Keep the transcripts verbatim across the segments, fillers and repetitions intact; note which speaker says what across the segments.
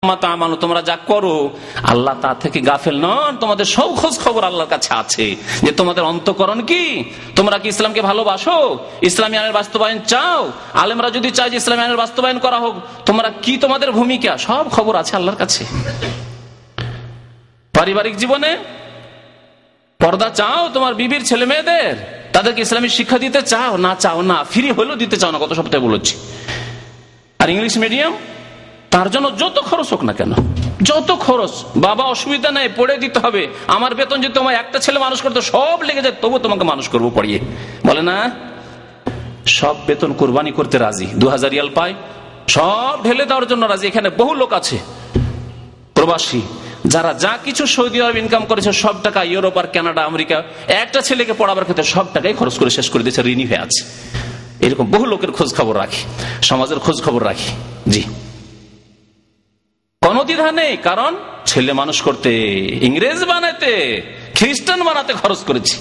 Speaker 1: তোমরা যা করো আল্লাহ তা থেকে গাফেল নন, তোমাদের সব খোঁজ খবর আল্লাহর কাছে আছে যে তোমাদের অন্তঃকরণ কি, তোমরা কি ইসলামকে ভালোবাসো, ইসলামী আইনের বাস্তবায়ন চাও, আলেমরা যদি চায় যে ইসলামী আইনের বাস্তবায়ন করা হোক, তোমরা কি তোমাদের ভূমিকা, সব খবর আছে আল্লাহর কাছে। পারিবারিক জীবনে পর্দা চাও তোমার বিবির ছেলে মেয়েদের, তাদেরকে ইসলামী শিক্ষা দিতে চাও না, চাও না, ফ্রি হলেও দিতে চাও না, গত সপ্তাহে বলেছি। আর ইংলিশ মিডিয়াম, তার জন্য যত খরচ হোক না কেন, যত খরচ, বাবা অসুবিধা নাই পড়ে দিতে হবে, আমার বেতন যদি তোমার একটা ছেলে মানুষ করতে সব লেগে যায় তবু তোমাকে মানুষ করবো পড়িয়ে, বলে না, সব বেতন কোরবানি করতে রাজি, দু হাজার রিয়াল পায়, সব ঢেলে দেওয়ার জন্য রাজি। এখানে বহু লোক আছে প্রবাসী যারা যা কিছু সৌদি আরব ইনকাম করেছে সব টাকা ইউরোপ আর কানাডা আমেরিকা একটা ছেলেকে পড়াবার ক্ষেত্রে সব টাকাই খরচ করে শেষ করে দিয়েছে, ঋণী হয়ে আছে। এরকম বহু লোকের খোঁজ খবর রাখি, সমাজের খোঁজ খবর রাখি। জি, কোন দ্বিধা নেই, কারণ ছেলে মানুষ করতে, ইংরেজ বানাতে, খ্রিস্টান বানাতে খরচ করেছি।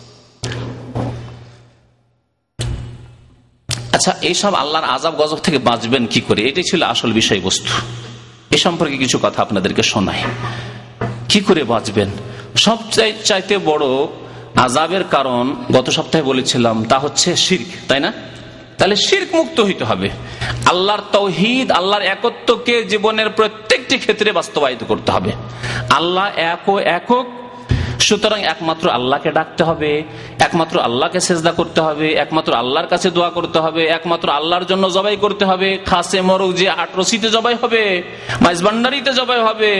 Speaker 1: আচ্ছা, এইসব আল্লাহর আযাব গজব থেকে বাঁচবেন কি করে, এটাই ছিল আসল বিষয়বস্তু। এ সম্পর্কে কিছু কথা আপনাদেরকে শোনাই, কি করে বাঁচবেন। সবচেয়ে চাইতে বড় আযাবের কারণ গত সপ্তাহে বলেছিলাম, তা হচ্ছে শিরক, তাই না? তাহলে শিরক মুক্ত হইতে হবে, আল্লাহর তাওহীদ, আল্লাহর একত্বকে জীবনের প্রত্যেকটি ক্ষেত্রে বাস্তবায়িত করতে হবে। আল্লাহ এক ও একক, সুতরাং একমাত্র আল্লাহকে ডাকতে হবে, একমাত্র আল্লাহকে সেজদা করতে হবে, একমাত্র আল্লাহর কাছে দোয়া করতে হবে, একমাত্র আল্লাহর জন্য জবাই করতে হবে। খাসে মরুক যে আটরসিতে জবাই হবে, মাইজবান্ডারিতে জবাই হবে,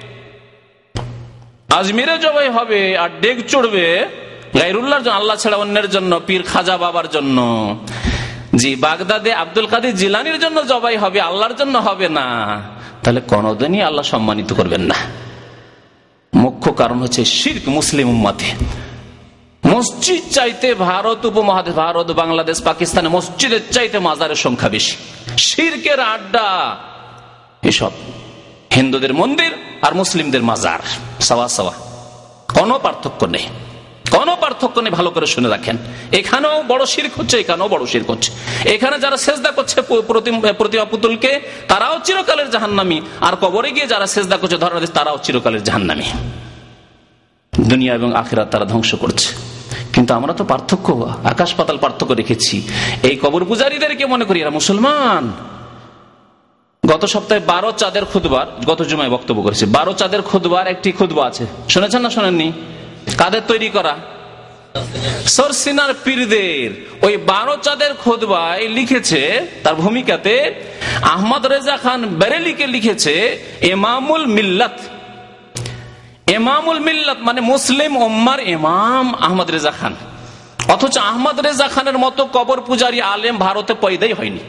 Speaker 1: আজমিরে জবাই হবে, আর ডেক চড়বে গায়রুল্লাহর জন্য, আল্লাহ ছাড়া অন্যের জন্য, পীর খাজা বাবার জন্য, জি বাগদাদে আব্দুল কাদের জিলানির জন্য জবাই হবে, আল্লাহর জন্য হবে না, তাহলে কোনদিনই আল্লাহ সম্মানিত করবেন না। মুখ্য কারণ হচ্ছে শিরক। মুসলিম উম্মতে মসজিদ চাইতে ভারত উপমহাদেশ, ভারত বাংলাদেশ পাকিস্তানে মসজিদের চাইতে মাজারের সংখ্যা বেশি, শিরকের আড্ডা এসব। হিন্দুদের মন্দির আর মুসলিমদের মাজার সাওয়া সাওয়া, কোনো পার্থক্য নেই, কোনো পার্থক্য নেই। ভালো করে শুনে রাখেন, এখানেও বড় শিরক হচ্ছে, এখানেও বড় শিরক হচ্ছে। এখানে যারা সেজদা করছে প্রতিমা পুতুলকে, তারাও চিরকালের জাহান্নামী, আর কবরে গিয়ে যারা সেজদা করছে ধরা, তারাও চিরকালের জাহান্নামী। দুনিয়া এবং আখিরাত তারা ধ্বংস করছে। কিন্তু আমরা তো পার্থক্য, আকাশ পাতাল পার্থক্য রেখেছি। এই কবর পূজারীদেরকে মনে করি এরা মুসলমান। গত সপ্তাহে বারো চাঁদের খুতবার, গত জুমায় বক্তব্য করেছি, বারো চাঁদের খুতবার একটি খুতবা আছে, শুনেছেন না শোনেননি? কাদের তৈরি করা? সরসিনার পীরদের। ওই বারো চাঁদের খুতবায় লিখেছে, তার ভূমিকাতে আহমদ রেজা খান বেরেলিকে লিখেছে ইমামুল মিল্লাত। ইমামুল মিল্লাত মানে মুসলিম উম্মার ইমাম আহমদ রেজা খান। অথচ আহমদ রেজা খানের মতো কবর পূজারী আলেম ভারতে পয়দাই হয়নি।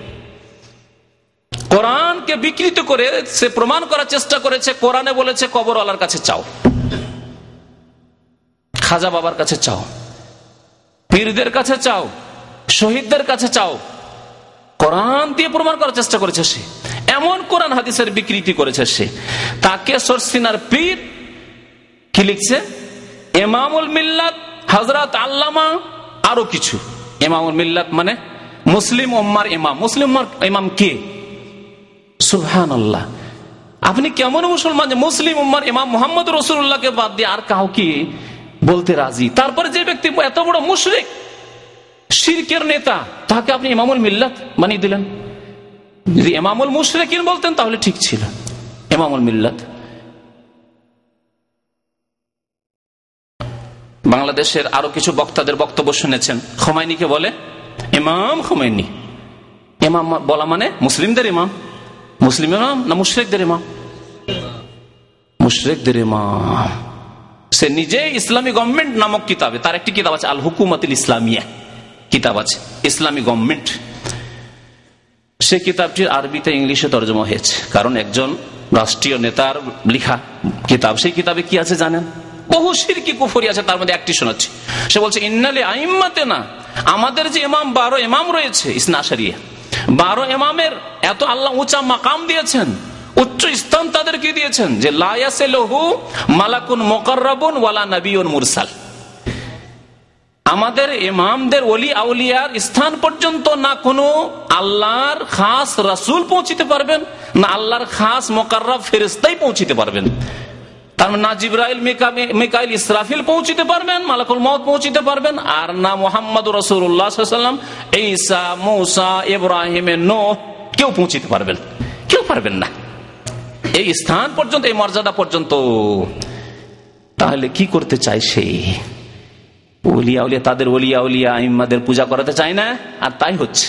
Speaker 1: কোরআনকে বিকৃত করে সে প্রমাণ করার চেষ্টা করেছে। কোরআনে বলেছে কবরওয়ালার কাছে চাও, খাজা বাবার কাছে চাও, পীরদের কাছে চাও, শহীদদের কাছে চাও। কোরআন দিয়ে প্রমাণ করার চেষ্টা করেছে সে, এমন কোরআন হাদিসের বিকৃতি করেছে সে। তাকে সরসিনার পীর কি লিখছে? ইমামুল মিল্লাত হযরত আল্লামা আরো কিছু। ইমামুল মিল্লাত মানে মুসলিম উম্মার ইমাম। মুসলিম উম্মার ইমাম কে? সুবহানাল্লাহ। আপনি কেমন মুসলমান যে মুসলিম উম্মার ইমাম মুহাম্মদ রাসূলুল্লাহকে বাদ দিয়ে আর কাউকে বলতে রাজি? তারপরে যে ব্যক্তি এত বড় মুশরিক, শিরকের নেতা, তাকে আপনি ইমামুল মিল্লাত বানিয়ে দিলেন। যদি ইমামুল মুশরিকিন বলতেন তাহলে ঠিক ছিল। ইমামুল মিল্লাত। বাংলাদেশের আরো কিছু বক্তাদের বক্তব্য শুনেছেন, খোমাইনিকে বলে ইমাম খোমাইনি। ইমাম বলা মানে মুসলিমদের ইমাম। মুসলিম ইমাম না মুশরিকদের ইমাম? মুশরিকদের ইমাম। সে নিজে ইসলামী গভর্নমেন্ট নামক কিতাবে, তার একটি কিতাব আছে আল হুকুমাতুল ইসলামিয়া কিতাব আছে, ইসলামী গভর্নমেন্ট। সে কিতাবটির আরবিতে ইংলিশে তর্জমা হয়েছে, কারণ একজন রাষ্ট্রীয় নেতার লেখা কিতাব। সেই কিতাবে কি আছে জানেন? বহু শিরকি কুফরি আছে, তার মধ্যে একটি শোনাচ্ছি। সে বলছে ইন্নালি আইম্মাতে না, আমাদের যে ইমাম বারো ইমাম রয়েছে ইসনা আশারিয়া, বারো ইমামের এত আল্লাহ উঁচা মাকাম দিয়েছেন, উচ্চ স্থান তাদেরকে দিয়েছেন যে লা ইয়াসিলুহু মালাকুন মুকাররাবুন ওয়ালা নাবিয়্যুন মুরসাল। আমাদের ইমামদের ওলি আউলিয়ার স্থান পর্যন্ত না কোনো আল্লাহর খাস রাসূল পৌঁছিতে পারবেন, না আল্লাহর খাস মুকাররব ফেরেশতাই পৌঁছিতে পারবেন। তার মানে না জিবরাইল, মিকাইল, ইসরাফিল পৌঁছিতে পারবেন, মালাকুল মউত পৌঁছিতে পারবেন, আর না মুহাম্মদুর রাসূলুল্লাহ সাল্লাল্লাহু আলাইহি ওয়াসাল্লাম, ঈসা, মূসা, ইব্রাহিম, নূহ কেউ পৌঁছিতে পারবেন, কেউ পারবেন না এই স্থান পর্যন্ত, এই মর্যাদা পর্যন্ত। তাহলে কি করতে চাই সে? ওলিয়া উলিয়া, তাদের ওলিয়া উলিয়া আইম্মাদের পূজা করাতে চায় না, আর তাই হচ্ছে।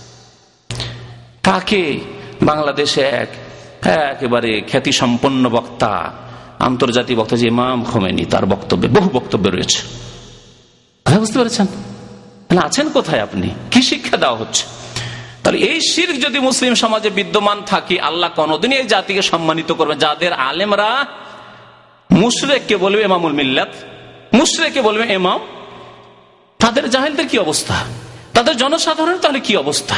Speaker 1: কাকে? বাংলাদেশে এক একেবারে খ্যাতি সম্পন্ন বক্তা, আন্তর্জাতিক বক্তা যে ইমাম খোমেনি, তার বক্তব্যে বহু বক্তব্য রয়েছে। বুঝতে পেরেছেন? আছেন কোথায় আপনি? কি শিক্ষা দেওয়া হচ্ছে? তাহলে এই শিরক যদি মুসলিম সমাজে বিদ্যমান থাকে, আল্লাহ কোনদিন এই জাতিকে সম্মানিত করবেন। যাদের আলেমরা মুশরিককে বলবে ইমামুল মিল্লাত, মুশরিককে বলবে ইমাম, তাদের জাহেলদের কি অবস্থা? তাদের জনসাধারণ তাহলে কি অবস্থা?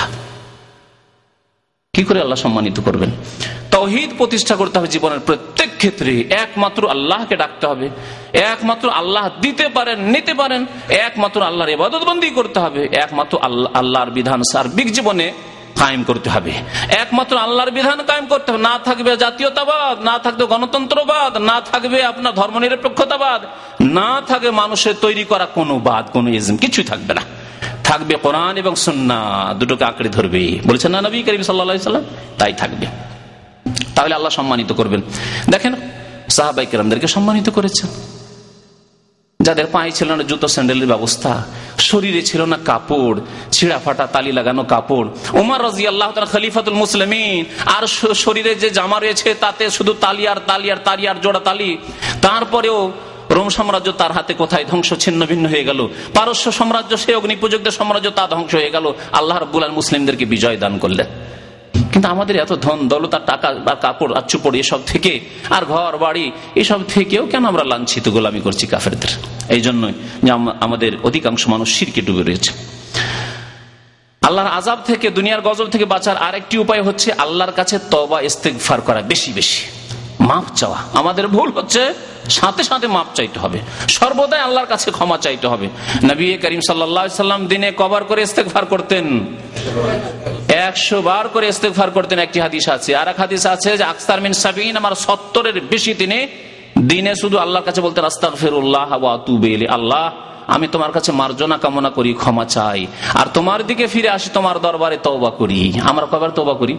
Speaker 1: কি করে আল্লাহ সম্মানিত করবেন? তাওহীদ প্রতিষ্ঠা করতে হবে জীবনের প্রত্যেক ক্ষেত্রে। একমাত্র আল্লাহকে ডাকতে হবে, একমাত্র আল্লাহ দিতে পারেন, নিতে পারেন, একমাত্র আল্লাহর ইবাদত বন্দি করতে হবে, একমাত্র আল্লাহ আল্লাহর বিধান সার্বিক জীবনে কায়েম করতে হবে, একমাত্র আল্লাহর বিধান কায়েম করতে হবে। না থাকবে জাতীয়তাবাদ, না থাকবে গণতন্ত্রবাদ, না থাকবে আপনার ধর্মনিরপেক্ষতাবাদ, না থাকবে মানুষের তৈরি করা কোনো বাদ, কোনো ইজম, কিছুই থাকবে না। থাকবে কোরআন এবং সুন্নাহ, দুটোকে আঁকড়ে ধরবে, বলেছেন না নবী করিম সাল্লাল্লাহু আলাইহি ওয়াসাল্লাম, তাই থাকবে। তাহলে আল্লাহ সম্মানিত করবেন। দেখেন সাহাবায়ে কেরামদেরকে সম্মানিত করেছেন, যাদের পায়ে ছিল না জুতো স্যান্ডেলের ব্যবস্থা, শরীরে ছিল না কাপড়, ছিঁড়া ফাটা তালি লাগানো কাপড়। ওমর রাদিয়াল্লাহু তাআলা খলিফাতুল মুসলিমিন, আর শরীরে যে জামা রয়েছে তাতে শুধু তালি আর তালি আর তালি আর জোড়া তালি। তারপরেও রোম সাম্রাজ্য তার হাতে কোথায় ধ্বংস, ছিন্ন ভিন্ন হয়ে গেল। পারস্য সাম্রাজ্য, সে অগ্নিপূজকদের সাম্রাজ্য, তা ধ্বংস হয়ে গেল। আল্লাহ রাব্বুল আলামিন মুসলিমদেরকে বিজয় দান করলেন। কিন্তু আমাদের এত ধন দৌলত আর টাকা বা কাপড় আর চুপড় এসব থেকে, আর ঘর বাড়ি এসব থেকেও কেন আমরা লাঞ্ছিত, গোলামি করছি কাফেরদের? এই জন্যই যে আমাদের অধিকাংশ মানুষ শিরকে ডুবে রয়েছে। আল্লাহর আযাব থেকে, দুনিয়ার গজব থেকে বাঁচার আরেকটি উপায় হচ্ছে আল্লাহর কাছে তওবা ইস্তেগফার করা, বেশি বেশি মাফ চাওয়া। আমাদের ভুল হচ্ছে, সাথে সাথে মাপ চাইতে হবে, সর্বদাই আল্লাহর কাছে ক্ষমা চাইতে হবে। নবী করিম সাল্লাল্লাহু আলাইহি ওয়াসাল্লাম দিনে কবার করে ইস্তেগফার করতেন? একশো বার করে ইস্তেগফার করতেন, একটি হাদিস আছে। আর এক হাদিস আছে যে আকসার মিন সাবিন, আমার সত্তরের বেশি তিনি দিনে শুধু আল্লাহর কাছে বলতেন আস্তাগফিরুল্লাহ ওয়া আতুবু ইলাইহি, আল্লাহ আমি তোমার কাছে মার্জনা কামনা করি, ক্ষমা চাই, আর তোমার দিকে ফিরে আসি, তোমার দরবারে তওবা করি। আমরা কবার তওবা করি?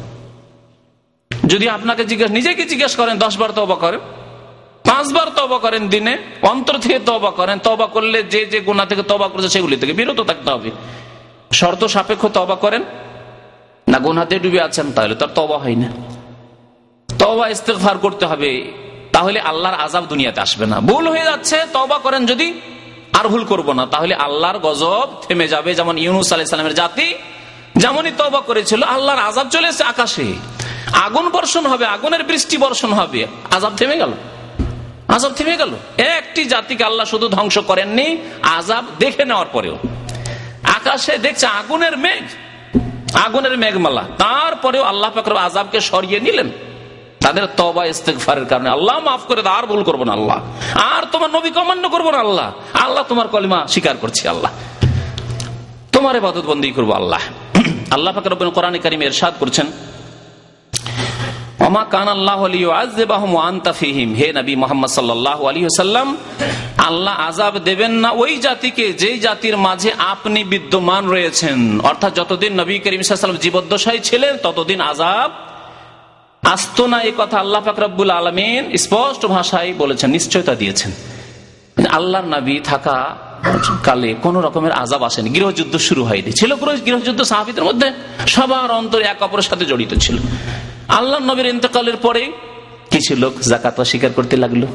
Speaker 1: যদি আপনাকে জিজ্ঞেস, নিজেকে জিজ্ঞেস করেন, দশ বার তওবা করেন, পাঁচবার তওবা করেন দিনে, অন্তর থেকে তওবা করেন। তওবা করলে যে যে গুনাহ থেকে তওবা করেছে সেগুলি থেকে বিরত থাকতে হবে। শর্ত সাপেক্ষ তওবা করেন না, গুনাহতে ডুবে আছেন, তাহলে তার তওবা হয় না। তওবা ইস্তেগফার করতে হবে, তাহলে আল্লাহর আযাব দুনিয়াতে আসবে না। ভুল হয়ে যাচ্ছে, তওবা করেন যদি, আর ভুল করব না, তাহলে আল্লাহর গজব থেমে যাবে। যেমন ইউনূস আলাইহিস সালামের জাতি যেমনই তওবা করেছিল, আল্লাহর আযাব চলে এসেছে, আকাশে আগুন বর্ষণ হবে, আগুনের বৃষ্টি বর্ষণ হবে, আযাব থেমে গেল, আযাব থেমে গেল। একটি জাতিকে আল্লাহ শুধু ধ্বংস করেননি, আযাব দেখে নেওয়ার পরেও আকাশে দেখছে আগুনের মেঘ, আগুনের মেঘমালা, তারপরেও আল্লাহ পাক আযাবকে সরিয়ে নিলেন তাদের তওবা ইস্তেগফারের কারণে। আল্লাহ মাফ করে দাও, আর ভুল করবো না আল্লাহ, আর তোমার নবী অমান্য করবো না আল্লাহ, আল্লাহ তোমার কলিমা স্বীকার করছি, আল্লাহ তোমার ইবাদত বন্দেগী করবো আল্লাহ। আল্লাহ পাক রব্বুল কোরআনে কারীমে ইরশাদ করছেন, ওমা কান আল্লাহু লিয়ুআযযিবাহুম ওয়া আনতা ফীহিম, হে নবী মুহাম্মদ সাল্লাল্লাহু আলাইহি ওয়াসাল্লাম, আল্লাহ আযাব দেবেন না ওই জাতিকে যেই জাতির মাঝে আপনি বিদ্যমান রয়েছেন। অর্থাৎ যতদিন নবী করিম সাল্লাল্লাহু আলাইহি ওয়াসাল্লাম জীবদ্দশায় ছিলেন ততদিন আযাব আসতো না, এই কথা আল্লাহ পাক রব্বুল আলামিন স্পষ্ট ভাষায় বলেছেন, নিশ্চয়তা দিয়েছেন। আল্লাহর নবী থাকা কালে কোন রকমের আযাব আসেনি, গৃহযুদ্ধ শুরু হয়নি, ছিল গৃহযুদ্ধ সাহাবীদের মধ্যে সবার অন্তরে এক অপরের সাথে জড়িত ছিল। আল্লাহর নবীর ইন্তেকালের পরে কিছু লোক যাকাত অস্বীকার করতে লাগলো,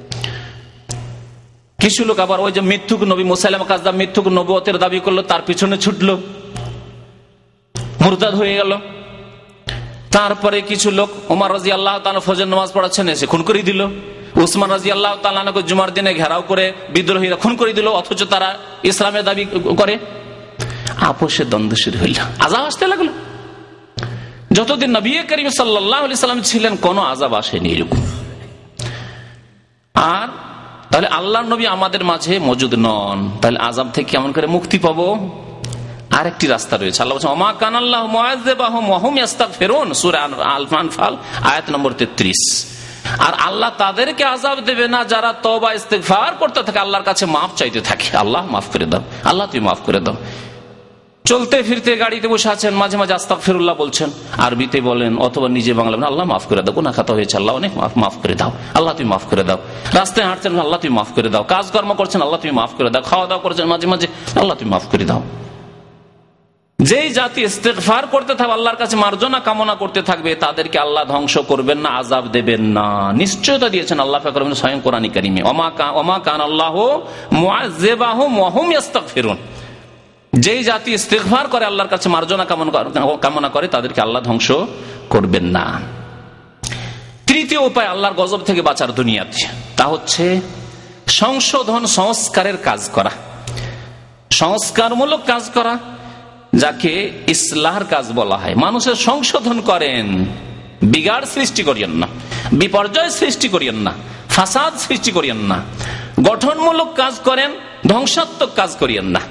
Speaker 1: কিছু লোক আবার ওই যে মিথ্যুক নবী মুসাইলামা কাযযাব মিথ্যুক নবুয়তের দাবি করলো, তার পিছনে ছুটলো, মুরতাদ হয়ে গেল। তারপরে কিছু লোক ওমর রাদিয়াল্লাহু তাআলা ফজর নামাজ পড়াচ্ছেন এসে খুন করে দিল, উসমান রাদিয়াল্লাহু তাআলা আনহু জুমার দিনে ঘেরাও করে বিদ্রোহীরা খুন করে দিল, অথচ তারা ইসলামের দাবি করে। আপোষের দ্বন্দ্ব শুরু হইল, আযাব আসতে লাগলো। যতদিন নবী করিম সাল্লাল্লাহু আলাইহি সাল্লাম ছিলেন কোনো আযাব আসেনি এরকম। আর তাহলে আল্লাহর নবী আমাদের মাঝে মজুদ নন, তাহলে আযাব থেকে কেমন করে মুক্তি পাবো? আরেকটি রাস্তা রয়েছে। আল্লাহ বলেছেন ওমা কানাল্লাহু মুআযযিবাহুম ওয়া হুম ইস্তাগফিরুন, সূরা আল-আনফাল আয়াত নম্বর তেত্রিশ। আর আল্লাহ তাদেরকে আযাব দেবে না যারা তওবা ইস্তিগফার করতে থাকে, আল্লাহর কাছে মাফ চাইতে থাকে, আল্লাহ মাফ করে দাও, আল্লাহ তুই মাফ করে দাও। চলতে ফিরতে গাড়িতে বসে আছেন, মাঝে মাঝে আস্তাগফিরুল্লাহ বলছেন, আরবিতে বলেন অথবা নিজে বাংলা বলেন, আল্লাহ মাফ করে দাও, গুনাহ খাতা হয়েছে, আল্লাহ অনেক মাফ করে দাও, আল্লাহ তুমি মাফ করে দাও। রাস্তায় হাঁটছেন, আল্লাহ তুমি মাফ করে দাও। কাজকর্ম করছেন, আল্লাহ তুমি মাফ করে দাও। খাওয়া দাওয়া করছেন মাঝে মাঝে, আল্লাহ তুমি মাফ করে দাও। যেই জাতি ইস্তিগফার করতে থাকবে, আল্লাহর কাছে মার্জনা কামনা করতে থাকবে, তাদেরকে আল্লাহ ধ্বংস করবেন না, আযাব দেবেন না, নিশ্চয়তা দিয়েছেন আল্লাহ পাক স্বয়ং কোরআনে কারীমে, ওমা কান আল্লাহু মুআযযিবাহুম ওয়া হুম ইস্তাগফিরুন। যেই জাতি ইস্তিগফার করে, আল্লাহর কাছে মার্জনা কামনা করে, তাদেরকে আল্লাহ ধ্বংস করবেন না। তৃতীয় উপায় আল্লাহর গজব থেকে বাঁচার দুনিয়াতে, তা হচ্ছে সংশোধন সংস্কারের কাজ করা, সংস্কারমূলক কাজ করা, যাকে ইসলাহর কাজ বলা হয়। মানুষের সংশোধন করেন, বিগাড় সৃষ্টি করিয়েন না, বিপর্যয় সৃষ্টি করিয়েন না, ফাসাদ সৃষ্টি করিয়েন না, গঠনমূলক কাজ করেন, ধ্বংসাত্মক কাজ করিয়েন না।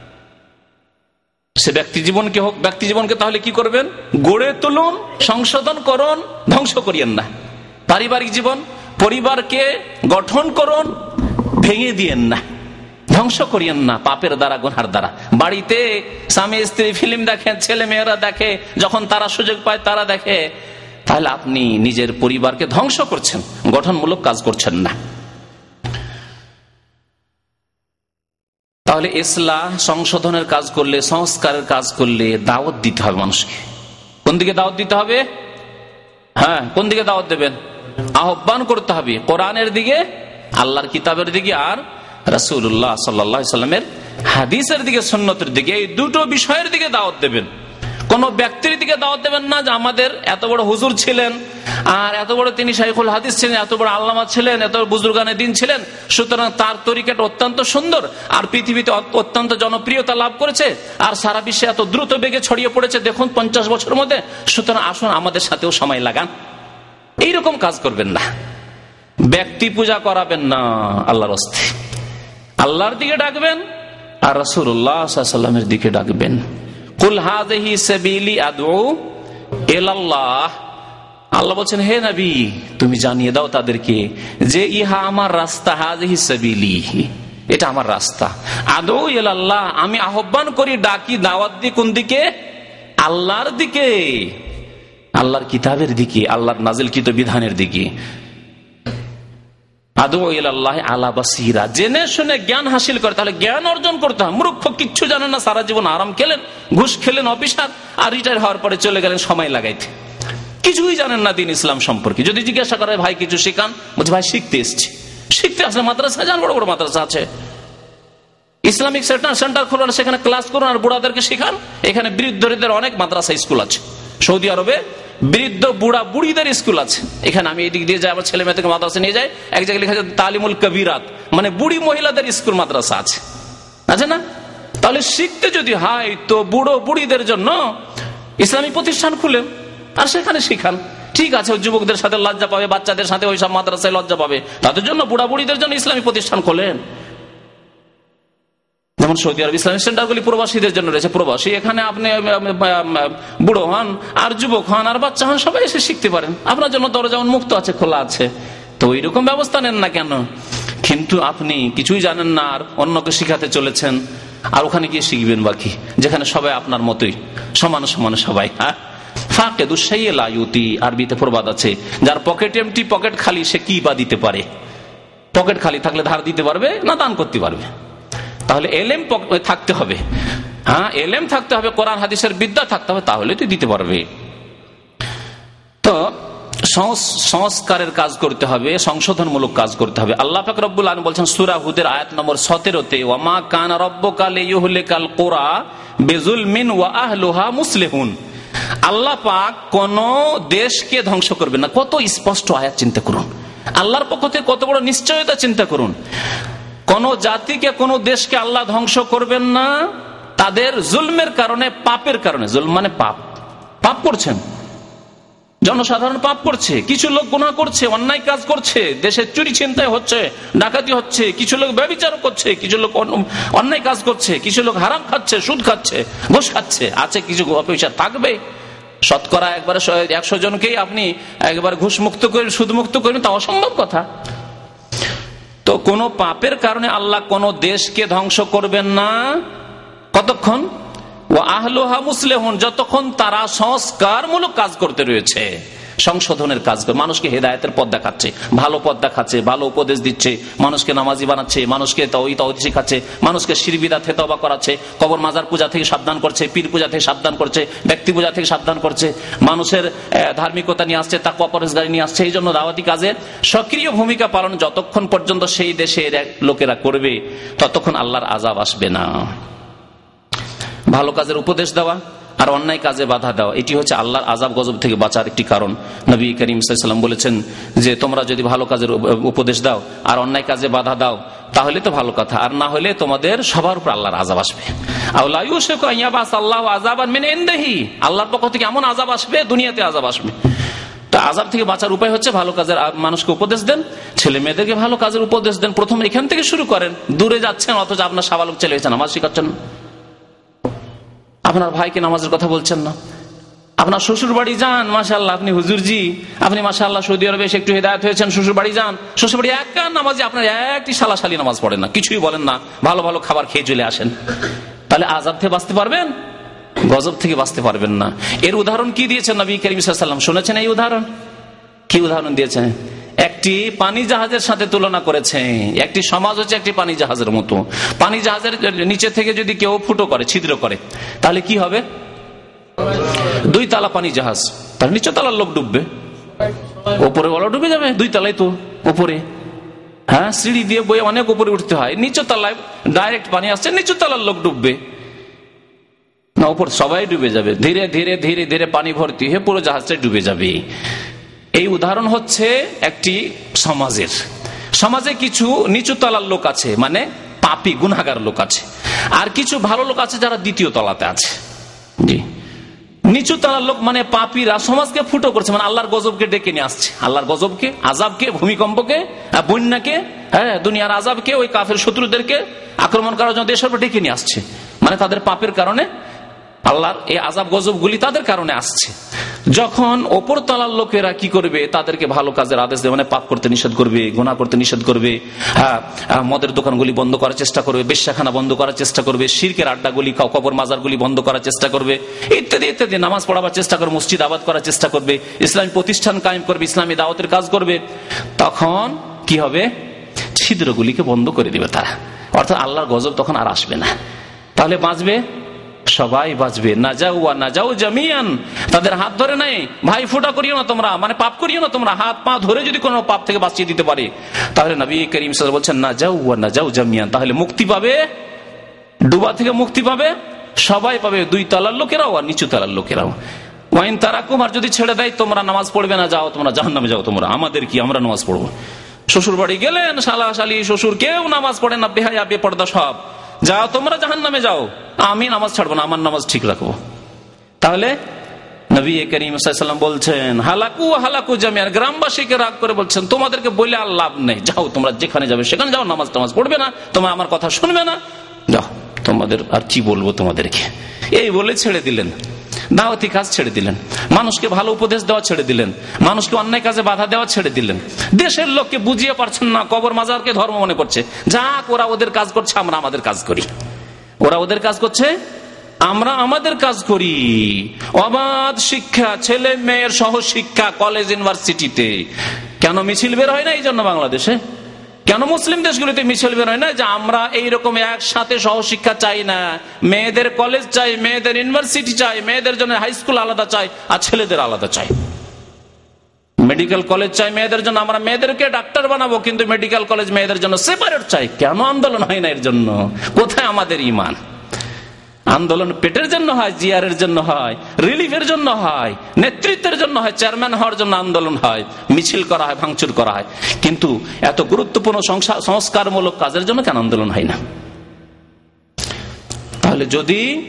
Speaker 1: সে ব্যক্তি জীবনকে হোক, ব্যক্তি জীবনকে তাহলে কি করবেন? গড়ে তুলুন, সংশোধন করুন, ধ্বংস করিয়েন না। পারিবারিক জীবন, পরিবারকে গঠন করুন, ভেঙে দিয়েন না, ধ্বংস করিয়েন না পাপের দ্বারা, গুনার দ্বারা। বাড়িতে স্বামী স্ত্রী ফিল্ম দেখে, ছেলে মেয়েরা দেখে, যখন তারা সুযোগ পায় তারা দেখে, তাহলে আপনি নিজের পরিবারকে ধ্বংস করছেন, গঠনমূলক কাজ করছেন না। তাহলে ইসলাহ সংশোধনের কাজ করলে, সংস্কারের কাজ করলে দাওয়াত দিতে হবে মানুষকে। কোন দিকে দাওয়াত দিতে হবে? হ্যাঁ, কোন দিকে দাওয়াত দেবেন? আহ্বান করতে হবে কোরআনের দিকে, আল্লাহর কিতাবের দিকে, আর রাসূলুল্লাহ সাল্লাল্লাহু আলাইহি ওয়াসাল্লামের হাদিসের দিকে, সুন্নতের দিকে। এই দুটো বিষয়ের দিকে দাওয়াত দেবেন। কোন ব্যক্তির দিকে দাওয়াত দেবেন না যে আমাদের এত বড় হুজুর ছিলেন, আর এত বড় তিনি শাইখুল হাদিস ছিলেন, এত বড় আল্লামা ছিলেন, এত বুজুর্গানে দিন ছিলেন, সুতরাং তার তরিকাটা অত্যন্ত সুন্দর আর পৃথিবীতে অত্যন্ত জনপ্রিয়তা লাভ করেছে, আর সারা বিশ্বে এত দ্রুত বেগে ছড়িয়ে পড়েছে দেখুন পঞ্চাশ বছরের মধ্যে, সুতরাং আসুন আমাদের সাথেও সময় লাগান। এইরকম কাজ করবেন না। ব্যক্তি পূজা করাবেন না, আল্লাহর রাস্তে আল্লাহর দিকে ডাকবেন, আর রাসূলুল্লাহ সাল্লাল্লাহু আলাইহি ওয়াসাল্লামের দিকে ডাকবেন। কুল হাযিহি সাবিলি আদউ ইলাল্লাহ। আল্লাহ বলছেন, হে নবী তুমি জানিয়ে দাও তাদেরকে যে ইহা আমার রাস্তা, হাযিহি সাবিলি, এটা আমার রাস্তা, আদউ ইলাল্লাহ, আমি আহ্বান করি, ডাকি, দাওয়াত দিই কোন দিকে? আল্লাহর দিকে, আল্লাহর কিতাবের দিকে, আল্লাহর নাজিলকৃত বিধানের দিকে। আদউ ইলাল্লাহ আলা বাসীরা, জেনে শুনে জ্ঞান হাসিল করে। তাহলে জ্ঞান অর্জন করতে হয়। মূর্খ কিচ্ছু জানেন না, সারা জীবন আরাম খেলেন, ঘুষ খেলেন, অফিসার, আর রিটায়ার হওয়ার পরে চলে গেলেন সময় লাগাইতে, কিছুই জানেন না দিন ইসলাম সম্পর্কে। যদি জিজ্ঞাসা করে ভাই কিছু শিখান, বলছে ভাই শিখতে এসছি। শিখতে আসলে মাদ্রাসা যান, বড় বড় মাদ্রাসা আছে, ইসলামিক সেন্টার খোলার, সেখানে ক্লাস করুন আর বুড়াদেরকে শিখান। এখানে বৃদ্ধদের অনেক মাদ্রাসা স্কুল আছে, সৌদি আরবে বৃদ্ধ বুড়া বুড়িদের স্কুল আছে। এখানে আমি এদিক দিয়ে যাই, আমার ছেলে মেয়েদেরকে মাদ্রাসা নিয়ে যাই, এক জায়গায় লেখা আছে তালিমুল কবিরাত, মানে বুড়ি মহিলাদের স্কুল মাদ্রাসা আছে, আছে না? তাহলে শিখতে যদি হয় তো বুড়ো বুড়িদের জন্য ইসলামী প্রতিষ্ঠান খুলেন আর সেখানে শিখান। ঠিক আছে, যুবকদের সাথে লজ্জা পাবে, বাচ্চাদের সাথে ওইসব মাদ্রাসায় লজ্জা পাবে, তাদের জন্য বুড়া বুড়িদের জন্য ইসলামী প্রতিষ্ঠান খোলেন। যেমন সৌদি আরব ইসলামিক সেন্টারগুলি প্রবাসীদের জন্য রয়েছে। প্রবাসী এখানে আপনি বুড়ো হন আর যুবক হন আর বাচ্চা হন, সবাই এসে শিখতে পারেন। আপনার জন্য দরজা মুক্ত আছে, খোলা আছে। তো ওইরকম ব্যবস্থা নেন না কেন? কিন্তু আপনি কিছুই জানেন না আর অন্যকে শিখাতে চলেছেন, আর ওখানে গিয়ে শিখবেন বাকি, যেখানে সবাই আপনার মতোই, সমান সমান সবাই। হ্যাঁ, ফাঁকে দুঃসাইয়ে লাইউতি, আরবিতে প্রবাদ আছে, যার পকেট এমটি, পকেট খালি, সে কি বা দিতে পারে? পকেট খালি থাকলে ধার দিতে পারবে না দান করতে পারবে? তাহলে এলেম থাকতে হবে। হ্যাঁ, এলেম থাকতে হবে, কোরআন হাদিসের বিদ্যা থাকতে হবে, তাহলে তুই দিতে পারবে। তো সংস্কারের কাজ করতে হবে, সংশোধনমূলক কাজ করতে হবে। আল্লাহ পাক রব্বুল আলামিন বলছেন সূরা হুদের আয়াত নম্বর সতেরোতে, ওয়ামা কানা রাব্বুকা লিইহলিকাল কুরা বিযুলমিন ওয়া আহলুহা মুসলিহুন। আল্লাহ পাক কোন দেশকে ধ্বংস করবেন না। কত স্পষ্ট আয়াত, চিন্তা করুন। আল্লাহর পক্ষ থেকে কত বড় নিশ্চয়তা, চিন্তা করুন। কোন জাতিকে, কোন দেশকে আল্লাহ ধ্বংস করবেন না তাদের জুলমের কারণে, পাপের কারণে। জুলম মানে পাপ, পাপ করছেন, জনসাধারণ পাপ করছে, কিছু লোক গুনাহ করছে, অন্যায় কাজ করছে, দেশে চুরি ছিনতাই হচ্ছে, ডাকাতি হচ্ছে, কিছু লোক ব্যভিচার করছে, কিছু লোক অন্যায় কাজ করছে, কিছু লোক হারাম খাচ্ছে, সুদ খাচ্ছে, ঘুষ খাচ্ছে, আছে কিছু পয়সা থাকবে। শতকরা একবারে একশো জনকেই আপনি একবার ঘুষ মুক্ত করেন, সুদ মুক্ত করেন, তা অসম্ভব কথা। তো কোন পাপের কারণে আল্লাহ কোন দেশকে ধ্বংস করবেন না কতক্ষণ? ও আহলুহা মুসলিহুন, যতক্ষণ তারা সংস্কারমূলক কাজ করতে রয়েছে, সংশোধনের কাজ করে, মানুষকে হেদায়েতের পথ দেখাচ্ছে, ভালো পথ দেখাচ্ছে, ভালো উপদেশ দিচ্ছে, মানুষকে নামাজি বানাচ্ছে, মানুষকে তাওহীদ শিখাচ্ছে, মানুষকে শিরক বিদআত থেকে তওবা করাচ্ছে, কবর মাজার পূজা থেকে সাবধান করছে, পীর পূজা থেকে সাবধান করছে, ব্যক্তি পূজা থেকে সাবধান করছে, মানুষের ধার্মিকতা নিয়ে আসছে, তাকওয়া পরহেজগারি নিয়ে আসছে। এই জন্য দাওয়াতি কাজে সক্রিয় ভূমিকা পালন যতক্ষণ পর্যন্ত সেই দেশের লোকেরা করবে, ততক্ষণ আল্লাহর আযাব আসবে না। ভালো কাজের উপদেশ দেওয়া আর অন্যায় কাজে বাধা দেওয়া, এটি হচ্ছে আল্লাহর আযাব গজব থেকে বাঁচার একটি কারণ। নবী করিম সাল্লাল্লাহু আলাইহি ওয়াসাল্লাম বলেছেন যে তোমরা যদি ভালো কাজের উপদেশ দাও আর অন্যায় কাজে বাধা দাও তাহলে তো ভালো কথা, আর না হলে তোমাদের সবার উপর আল্লাহর আযাব আসবে। আওলা ইউশিকু আন ইয়াবাসাল্লাহু আযাবান মিন ইনদিহি, আল্লাহর পক্ষ থেকে এমন আযাব আসবে, দুনিয়াতে আযাব আসবে। তো আযাব থেকে বাঁচার উপায় হচ্ছে ভালো কাজের মানুষকে উপদেশ দেন, ছেলে মেয়েদেরকে ভালো কাজের উপদেশ দেন। প্রথম এখান থেকে শুরু করেন। দূরে যাচ্ছেন অথচ আপনার সাবালক ছেলে হয়েছে, নামাজ শিখাচ্ছেন না, আপনার ভাইকে নামাজের কথা বলছেন না, আপনার শ্বশুর বাড়ি যান, মাশাআল্লাহ আপনি হুজুরজি, আপনি মাশাআল্লাহ সৌদি আরবে এসে একটু হিদায়াত হয়েছেন, শ্বশুর বাড়ি যান, শ্বশুর বাড়ি এক কান নামাজে আপনার একটি সালাশালি নামাজ পড়েন না, কিছুই বলেন না, ভালো ভালো খাবার খেয়ে চলে আসেন, তাহলে আযাব থেকে বাঁচতে পারবেন? গজব থেকে বাঁচতে পারবেন না। এর উদাহরণ কি দিয়েছেন নবী করিম সাল্লাল্লাহু আলাইহি ওয়াসাল্লাম? শুনেছেন এই উদাহরণ? কি উদাহরণ দিয়েছেন? একটি পানি জাহাজের সাথে তুলনা করেছে। একটি সমাজ হচ্ছে একটি পানি জাহাজের মতো। পানি জাহাজের নিচে থেকে যদি কেউ ফুটো করে, ছিদ্র করে, তাহলে কি হবে? দুই তালা পানি জাহাজ, তার নিচে তালার লোক ডুববে, ওপরে ওলা ডুবে যাবে, দুই তালাই তো উপরে, হ্যাঁ সিঁড়ি দিয়ে বয়ে অনেক উপরে উঠতে হয়, নিচু তলায় ডাইরেক্ট পানি আসছে, নিচু তলার লোক ডুববে না, উপর সবাই ডুবে যাবে, ধীরে ধীরে ধীরে ধীরে পানি ভর্তি হয়ে পুরো জাহাজটা ডুবে যাবে। এই উদাহরণ হচ্ছে একটি সমাজের। সমাজে কিছু নিচু তলার লোক আছে, মানে পাপী গুনাহগার লোক আছে, আর কিছু ভালো লোক আছে যারা দ্বিতীয় তলাতে আছে। জি, নিচু তলার লোক মানে পাপীরা সমাজকে ফুটো করছে, মানে আল্লাহর গজবকে ডেকে নিয়ে আসছে, আল্লাহর গজবকে, আযাবকে, ভূমিকম্পকে, বন্যাকে, হ্যাঁ দুনিয়ার আযাবকে, ওই কাফের শত্রুদেরকে আক্রমণ করার জন্য দেশের উপর ডেকে নিয়ে আসছে। মানে তাদের পাপের কারণে আল্লাহর এই আযাব গজব গুলি তাদের কারণে আসছে। যখন ওপর তলার লোকেরা কি করবে, তাদেরকে ভালো কাজের আদেশ দেবে, মানে পাপ করতে নিষেধ করবে, গুনাহ করতে নিষেধ করবে, মদের দোকানগুলি বন্ধ করার চেষ্টা করবে, বেশ্যাখানা বন্ধ করার চেষ্টা করবে, শিরকের আড্ডাগুলি, কবর মাজারগুলি বন্ধ করার চেষ্টা করবে, ইত্যাদি ইত্যাদি, নামাজ পড়াবার চেষ্টা করবে, মসজিদ আবাদ করার চেষ্টা করবে, ইসলামী প্রতিষ্ঠান কায়েম করবে, ইসলামী দাওয়াতের কাজ করবে, তখন কি হবে? ছিদ্রগুলিকে বন্ধ করে দিবে তারা, অর্থাৎ আল্লাহর গজব তখন আর আসবে না। তাহলে বাঁচবে সবাই, বাঁচবে। না যাও না যাও জামিয়ান, তাদের হাত ধরে নাই, ভাই ফুটা করিও না তোমরা, মানে পাপ করিও না তোমরা, হাত পা ধরে যদি কোনো পাপ থেকে বাঁচিয়ে দিতে পারে, তাহলে নবী করিম সাল্লাল্লাহু আলাইহি ওয়াসাল্লাম বলছেন না যাও না যাও জামিয়ান, তাহলে মুক্তি পাবে, ডুবা থেকে মুক্তি পাবে সবাই পাবে, দুই তলার লোকেরাও আর নিচু তলার লোকেরাও। ওয়াইন তারাকুম, আর যদি ছেড়ে দেয় তোমরা নামাজ পড়বে না, যাও তোমরা জাহান্নামে যাও, তোমরা আমাদের কি, আমরা নামাজ পড়বো। শ্বশুর বাড়ি গেলেন, শালা শালি শ্বশুর কেউ নামাজ পড়ে না, বেহায়া বেপরদা সব, যাও তোমরা জাহান্নামে যাও, আমি নামাজ ছাড়বো না, আমার নামাজ ঠিক রাখবো। তাহলে নবী করিম সাল্লাল্লাহু আলাইহি ওয়াসাল্লাম বলছেন হালাকু হালাকু জামিয়ান, গ্রামবাসীকে রাগ করে বলছেন তোমাদেরকে বলে আর লাভ নেই, যাও তোমরা যেখানে যাবে সেখানে যাও, নামাজ টামাজ পড়বে না, তোমরা আমার কথা শুনবে না, যাও, তোমাদের আর কি বলবো তোমাদেরকে। এই বলে ছেড়ে দিলেন, দাওয়াতি কাজ ছেড়ে দিলেন, মানুষকে ভালো উপদেশ দেওয়া ছেড়ে দিলেন, মানুষকে অন্যায় কাজে বাধা দেওয়া ছেড়ে দিলেন। দেশের লোককে বুঝিয়ে পারছেন না, কবর মাজারকে ধর্ম মনে করছে, যাক ওরা ওদের কাজ করছে, আমরা আমাদের কাজ করি, ওরা ওদের কাজ করছে, আমরা আমাদের কাজ করি। অবাধ শিক্ষা, ছেলে মেয়ের সহ শিক্ষা কলেজ ইউনিভার্সিটিতে, কেন মিছিল বের হয় না এই জন্য বাংলাদেশে? কেন মুসলিম দেশগুলিতে মিছিল বের হয় না? যে আমরা এইরকম একসাথে সহশিক্ষা চাই না, মেয়েদের কলেজ চাই, মেয়েদের ইউনিভার্সিটি চাই, মেয়েদের জন্য হাই স্কুল আলাদা চাই, আর ছেলেদের আলাদা চাই। মেডিকেল কলেজ চাই মেয়েদের জন্য, আমরা মেয়েদেরকে ডাক্তার বানাবো, কিন্তু মেডিকেল কলেজ মেয়েদের জন্য সেপারেট চাই। কেন আন্দোলন হয় না এর জন্য? কোথায় আমাদের ঈমান? আন্দোলন পেটের জন্য হয়, জিয়ারের জন্য হয়, রিলিফের জন্য হয়, নেতৃত্বের জন্য হয়, চেয়ারম্যান হওয়ার জন্য আন্দোলন হয়, মিছিল করা হয়, ভাঙচুর করা হয়, কিন্তু এত গুরুত্বপূর্ণ সংস্কারমূলক কাজের জন্য কেন আন্দোলন হয় না? তাহলে যদি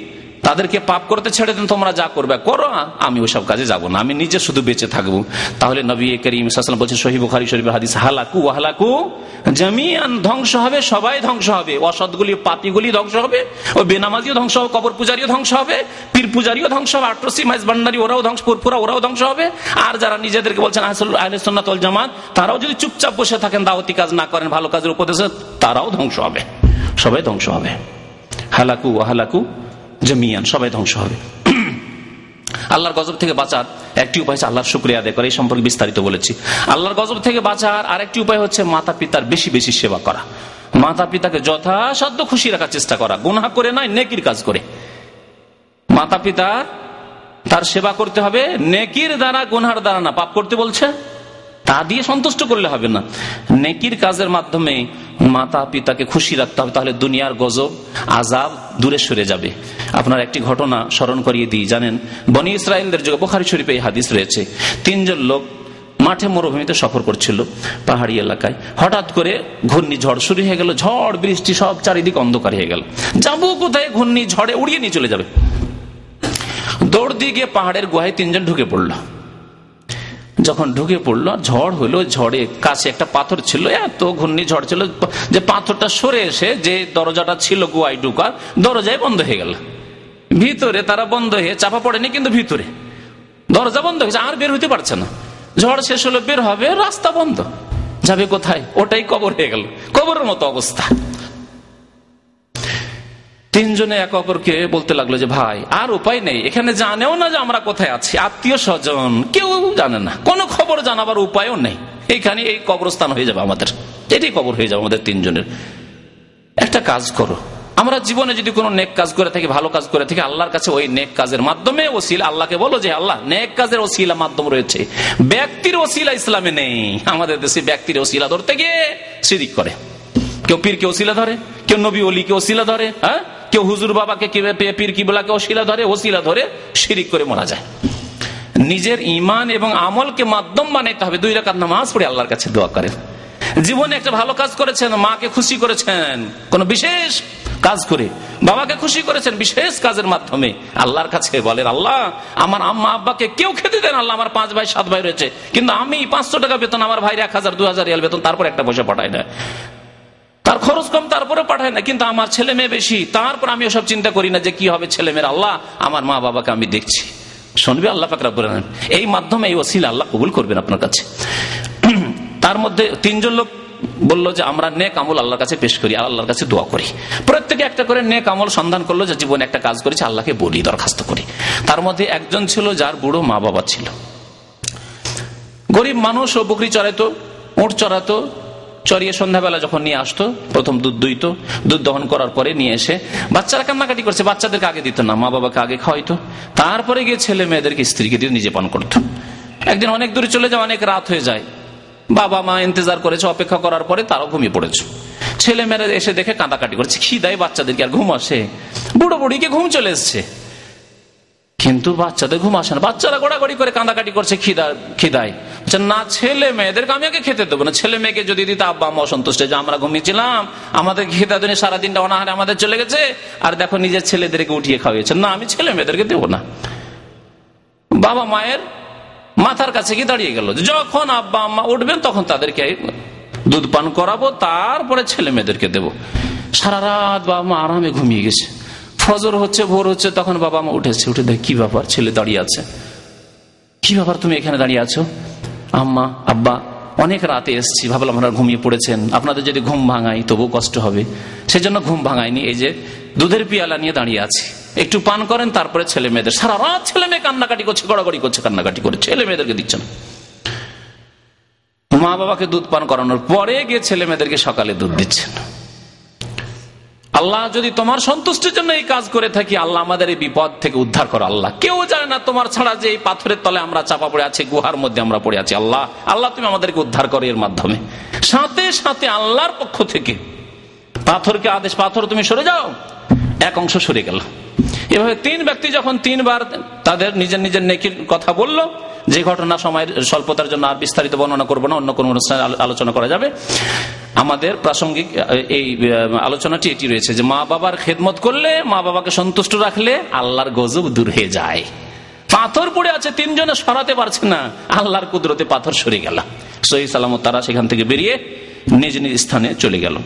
Speaker 1: তাদেরকে পাপ করতে ছেড়ে দেন, তোমরা যা করবে করো, আমি ওইসব কাজে যাব না, আমি নিজে শুধু বেঁচে থাকবো। তাহলে নবী করিম সাল্লাল্লাহু আলাইহি ওয়াসাল্লাম বলছেন সহিহ বুখারী শরীফের হাদিস, হালাকু ওয়া হালাকু জামিআন, ধ্বংস হবে, সবাই ধ্বংস হবে। অসৎগুলি পাপীগুলি ধ্বংস হবে, ও বেনামাজিও ধ্বংস হবে, কবর পূজারিও ধ্বংস হবে, পীর পূজারিও ধ্বংস হবে, আটরসি মাইজ ভান্ডারি ওরাও ধ্বংস, পুরপুরা ওরাও ধ্বংস হবে। আর যারা নিজেদেরকে বলছেন আহলে সুন্নাত ওয়াল জামাত, তারাও যদি চুপচাপ বসে থাকেন, দাওয়াতি কাজ না করেন, ভালো কাজের উপদেশ, তারাও ধ্বংস হবে, সবাই ধ্বংস হবে। হালাকু ওয়া হালাকু জামিআন, সবাই ধ্বংস হবে। আল্লাহর গজব থেকে বাঁচার একটি উপায় হচ্ছে আল্লাহর শুকরিয়া আদায় করা, এই সম্পর্কে বিস্তারিত বলেছি। আল্লাহর গজব থেকে বাঁচার আরেকটি উপায় হচ্ছে মাতা পিতার বেশি বেশি সেবা করা, মাতা পিতাকে যথাসাধ্য খুশি রাখার চেষ্টা করা, গুনাহ করে নয়, নেকির কাজ করে। মাতা পিতা তার সেবা করতে হবে নেকির দ্বারা, গুনার দ্বারা না। পাপ করতে বলছে তা দিয়ে সন্তুষ্ট করলে হবে না, নেকির কাজের মাধ্যমে মাতা পিতাকে খুশি রাখতে হবে, তাহলে দুনিয়ার গজব আযাব দূরে সরে যাবে। আপনার একটি ঘটনা স্মরণ করিয়ে দিই। জানেন, বনি ইসরাইলদের যুগে বুখারী শরীফে এই হাদিস রয়েছে, তিনজন লোক মাঠে মরুভূমিতে সফর করছিল, পাহাড়ি এলাকায়। হঠাৎ করে ঘূর্ণিঝড় শুরু হয়ে গেল, ঝড় বৃষ্টি সব চারিদিক অন্ধকার হয়ে গেল। যাবো কোথায়? ঘূর্ণিঝড়ে উড়িয়ে নিয়ে চলে যাবে। দৌড় দিয়ে গিয়ে পাহাড়ের গুহায় তিনজন ঢুকে পড়ল। যখন ঢুকে পড়লো, ঝড় হলো, ঝড়ে কাছে একটা পাথর ছিল, এত ঘূর্ণিঝড় ছিল যে পাথরটা সরে এসে যে দরজাটা ছিল গুহায় ঢুকার, দরজায় বন্ধ হয়ে গেল। ভিতরে তারা বন্ধ হয়ে চাপা পড়েনি, কিন্তু ভিতরে দরজা বন্ধ হয়েছে, আর বের হতে পারছে না। ঝড় শেষ হলো, বের হবে, রাস্তা বন্ধ, যাবে কোথায়? ওটাই কবর হয়ে গেল, কবরের মতো অবস্থা। তিনজনে এক অপরকে বলতে লাগলো যে ভাই, আর উপায় নেই, এখানে জানেও না যে আমরা কোথায় আছি, আত্মীয় স্বজন কেউ জানে না, কোনো খবর জানাবার উপায়ও নেই, এইখানে এই কবরস্থান হয়ে যাবে আমাদের, এটাই কবর হয়ে যাবে আমাদের তিনজনের। একটা কাজ করো, আমরা জীবনে যদি কোনো নেক কাজ করে থাকি, ভালো কাজ করে থাকি, আল্লাহর কাছে ওই নেক কাজের মাধ্যমে ওসিলা, আল্লাহকে বলো যে আল্লাহ, নেক কাজের ওসিলা মাধ্যম রয়েছে, ব্যক্তির ওসিলা ইসলামে নেই। আমাদের দেশে ব্যক্তির ওসিলা ধরতে গিয়ে শিরক করে, কেউ পীরকে ওসিলা ধরে, কেউ নবী ওলিকে ওসিলা ধরে, হ্যাঁ, কেউ হুজুর বাবাকে, পীর কিবলাকে ওসিলা ধরে, ওসিলা ধরে শিরক করে মারা যায়। নিজের ঈমান এবং আমলকে মাধ্যম বানাইতে হবে। দুই রাকাত নামাজ পড়ে আল্লাহর কাছে দোয়া করেন। জীবনে একটা ভালো কাজ করেছেন, মাকে খুশি করেছেন কোন বিশেষ কাজ করে, বাবাকে খুশি করেছেন বিশেষ কাজের মাধ্যমে, আল্লাহর কাছে বলেন আল্লাহ, আমার আম্মা আব্বাকে কেউ খেতে দেন, আল্লাহ আমার পাঁচ ভাই সাত ভাই রয়েছে, কিন্তু আমি পাঁচশো টাকা বেতন, আমার ভাইয়ের এক হাজার দু হাজার রিয়াল বেতন, তারপর একটা পয়সা পাঠায় না, তার খরচ কম তারপরে পাঠায় না, কিন্তু আমার ছেলে মেয়ে বেশি, তারপর আমি ওসব চিন্তা করি না যে কি হবে ছেলে মেয়ের, আল্লাহ আমার মা বাবাকে আমি দেখছি। শুনবে আল্লাহ পাক রব্বুল আলামিন, এই মাধ্যমে এই ওসিলা আল্লাহ কবুল করবেন আপনার কাছে। তার মধ্যে তিনজন লোক বললো যে আমরা নেক আমল আল্লাহর কাছে পেশ করি, আল্লাহর কাছে দোয়া করি। প্রত্যেকে একটা করে নেক আমল সন্ধান করলো, যে জীবনে একটা কাজ করেছে আল্লাহকে বলি, দরখাস্ত করি। তার মধ্যে একজন ছিল যার বুড়ো মা বাবা ছিল, গরিব মানুষ, ও বকরি চড়াইতো, উট চড়াতো, চড়িয়ে সন্ধ্যাবেলা যখন নিয়ে আসতো, প্রথম দুধ দুইত, দুধ দহন করার পরে নিয়ে এসে বাচ্চারা কান্নাকাটি করছে, বাচ্চাদেরকে আগে দিত না, মা বাবাকে আগে খাওয়াইতো, তারপরে গিয়ে ছেলে মেয়েদেরকে, স্ত্রীকে দিয়ে নিজে পান করতো। একদিন অনেক দূরে চলে যায়, অনেক রাত হয়ে যায়, বাবা মা ইন্তজার করেছে, অপেক্ষা করার পরে তারাও ঘুমিয়ে পড়েছে। ছেলে মেয়েরা এসে দেখে কাঁদাকাটি করছে, খিদায় বাচ্চাদেরকে আর ঘুম আসে, বুড়ো বুড়িকে ঘুম চলে এসছে, কিন্তু বাচ্চাদের ঘুম আসে না, বাচ্চারা গোড়াগড়ি করে কাঁদাকাটি করছে খিদা খিদায় না, ছেলে মেয়েদেরকে আমি আগে খেতে দেবো না, ছেলে মেয়েকে যদি দিতে আব্বা মা অসন্তুষ্ট, যে আমরা ঘুমিয়েছিলাম, আমাদের খিদা দিনে সারাদিনটা অনাহারে আমাদের চলে গেছে, আর দেখো নিজের ছেলেদেরকে উঠিয়ে খাওয়াইছে, না আমি ছেলে মেয়েদেরকে দেবো না। বাবা মায়ের মাথার কাছে গিয়ে দাঁড়িয়ে গেল, যখন আব্বা আম্মা উঠবেন তখন তাদেরকে দুধ পান করাবো, তারপরে ছেলে মেয়েদেরকে দেবো। সারা রাত বাবা মা আরামে ঘুমিয়ে গেছে, ফজর হচ্ছে, ভোর হচ্ছে, তখন বাবা মা উঠেছে, উঠে দেখ কি ব্যাপার, ছেলে দাঁড়িয়ে আছে, কি ব্যাপার তুমি এখানে দাঁড়িয়ে আছো? আম্মা আব্বা অনেক রাতে এসছি, ভাবলাম আপনারা ঘুমিয়ে পড়েছেন, আপনাদের যদি ঘুম ভাঙাই তবু কষ্ট হবে, সেজন্য ঘুম ভাঙাইনি, এই যে দুধের পিয়ালা নিয়ে দাঁড়িয়ে আছি, একটু পান করেন, তারপরে ছেলে মেয়েদের। সারা রাত ছেলে মেয়ে কান্নাকাটি করছে, গড়াগড়ি করছে, কান্নাকাটি করে, ছেলে মেয়েদেরকে দিচ্ছে না। মা বাবাকে দুধ পান করানোর পরে গিয়ে ছেলে মেয়েদেরকে সকালে দুধ দিচ্ছেন। আল্লাহ যদি তোমার সন্তুষ্টির জন্য এই কাজ করে থাকি, আল্লাহ আমাদের এই বিপদ থেকে উদ্ধার করো। আল্লাহ কেউ জানে না তোমার ছাড়া যে এই পাথরের তলে আমরা চাপা পড়ে আছি, গুহার মধ্যে আমরা পড়ে আছি, আল্লাহ আল্লাহ তুমি আমাদেরকে উদ্ধার করো এর মাধ্যমে। সাথে সাথে আল্লাহর পক্ষ থেকে পাথরকে আদেশ, পাথর তুমি সরে যাও, এক অংশ সরে গেল। এভাবে তিন ব্যক্তি যখন তিনবার তাদের নিজের নিজের নেকির কথা বলল, যে ঘটনা সময়ের স্বল্পতার জন্য আর বিস্তারিত বর্ণনা করবো না, অন্য কোনো অনুষ্ঠানে আলোচনা করা যাবে। আমাদের প্রাসঙ্গিক এই আলোচনাটি এটি রয়েছে যে মা বাবার খেদমত করলে, মা বাবাকে সন্তুষ্ট রাখলে আল্লাহর গজব দূর হয়ে যায়। পাথর পড়ে আছে, তিনজনে সরাতে পারছে না, আল্লাহর কুদরতে পাথর সরে গেল, সহি সালামত তারা সেখান থেকে বেরিয়ে নিজ নিজ স্থানে চলে গেল।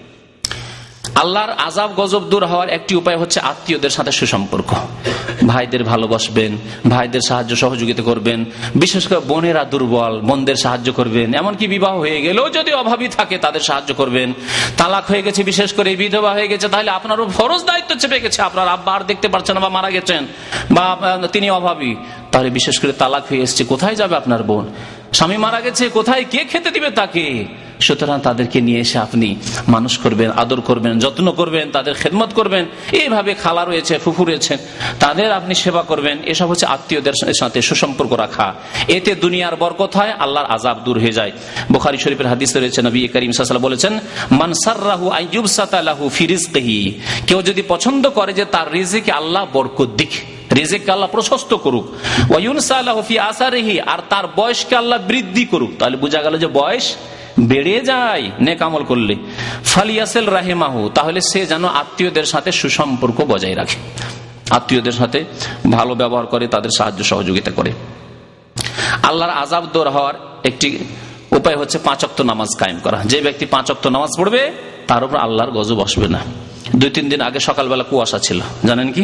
Speaker 1: আল্লাহর আযাব গজব দূর হওয়ার একটি উপায় হচ্ছে আত্মীয়দের সাথে সুসম্পর্ক। ভাইদের ভালোবাসবেন, ভাইদের সাহায্য সহযোগিতা করবেন, বিশেষ করে বোনেরা দুর্বল, বোনদের সাহায্য করবেন। এমনকি বিবাহ হয়ে গেলেও যদি অভাবী থাকে তাদের সাহায্য করবেন। তালাক হয়ে গেছে, বিশেষ করে বিধবা হয়ে গেছে, তাহলে আপনারও ফরজ দায়িত্ব চেপে গেছে, আপনার আব্বা আর দেখতে পারছেন না বা মারা গেছেন বা তিনি অভাবী, তাহলে বিশেষ করে তালাক হয়ে এসছে, কোথায় যাবে আপনার বোন? স্বামী মারা গেছে, কোথায় কে খেতে দিবে তাকে? সুতরাং তাদেরকে নিয়ে এসে আপনি মানুষ করবেন, আদর করবেন, যত্ন করবেন, তাদের খেদমত করবেন। এইভাবে খালা রয়েছে, ফুফু রয়েছে, তাদের আপনি সেবা করবেন। এসব হচ্ছে আত্মীয়দের সাথে সুসম্পর্ক রাখা। এতে দুনিয়ার বরকত হয়, আল্লাহর আযাব দূর হয়ে যায়। বুখারী শরীফের হাদিসে রয়েছে, নবী করিম সাল্লাল্লাহু আলাইহি ওয়াসাল্লাম বলেছেন, মান সাররাহু আইয়ুবসাতা লাহু ফি রিজকিহি, কেউ যদি পছন্দ করে যে তার রিজিকে আল্লাহ বরকত দিক, রিজিককে আল্লাহ প্রশস্ত করুক, ওয়া ইউনসা লাহু ফি আসারিহি, আর তার বয়সকে আল্লাহ বৃদ্ধি করুক, তাহলে বোঝা গেল যে বয়স বেড়ে যায় নেক আমল করলে। ফালিয়াসিল রাহিমাহু, তাহলে সে যেন আত্মীয়দের সাথে সুসম্পর্ক বজায় রাখে, আত্মীয়দের সাথে ভালো ব্যবহার করে, তাদের সাহায্য সহযোগিতা করে। আল্লাহর আযাব দূর হওয়ার একটি উপায় হচ্ছে পাঁচ ওয়াক্ত নামাজ কায়েম করা। যে ব্যক্তি পাঁচ ওয়াক্ত নামাজ পড়বে তার উপর আল্লাহর গজব আসবে না। দুই তিন দিন আগে সকালবেলা কুয়াশা ছিল, জানেন কি?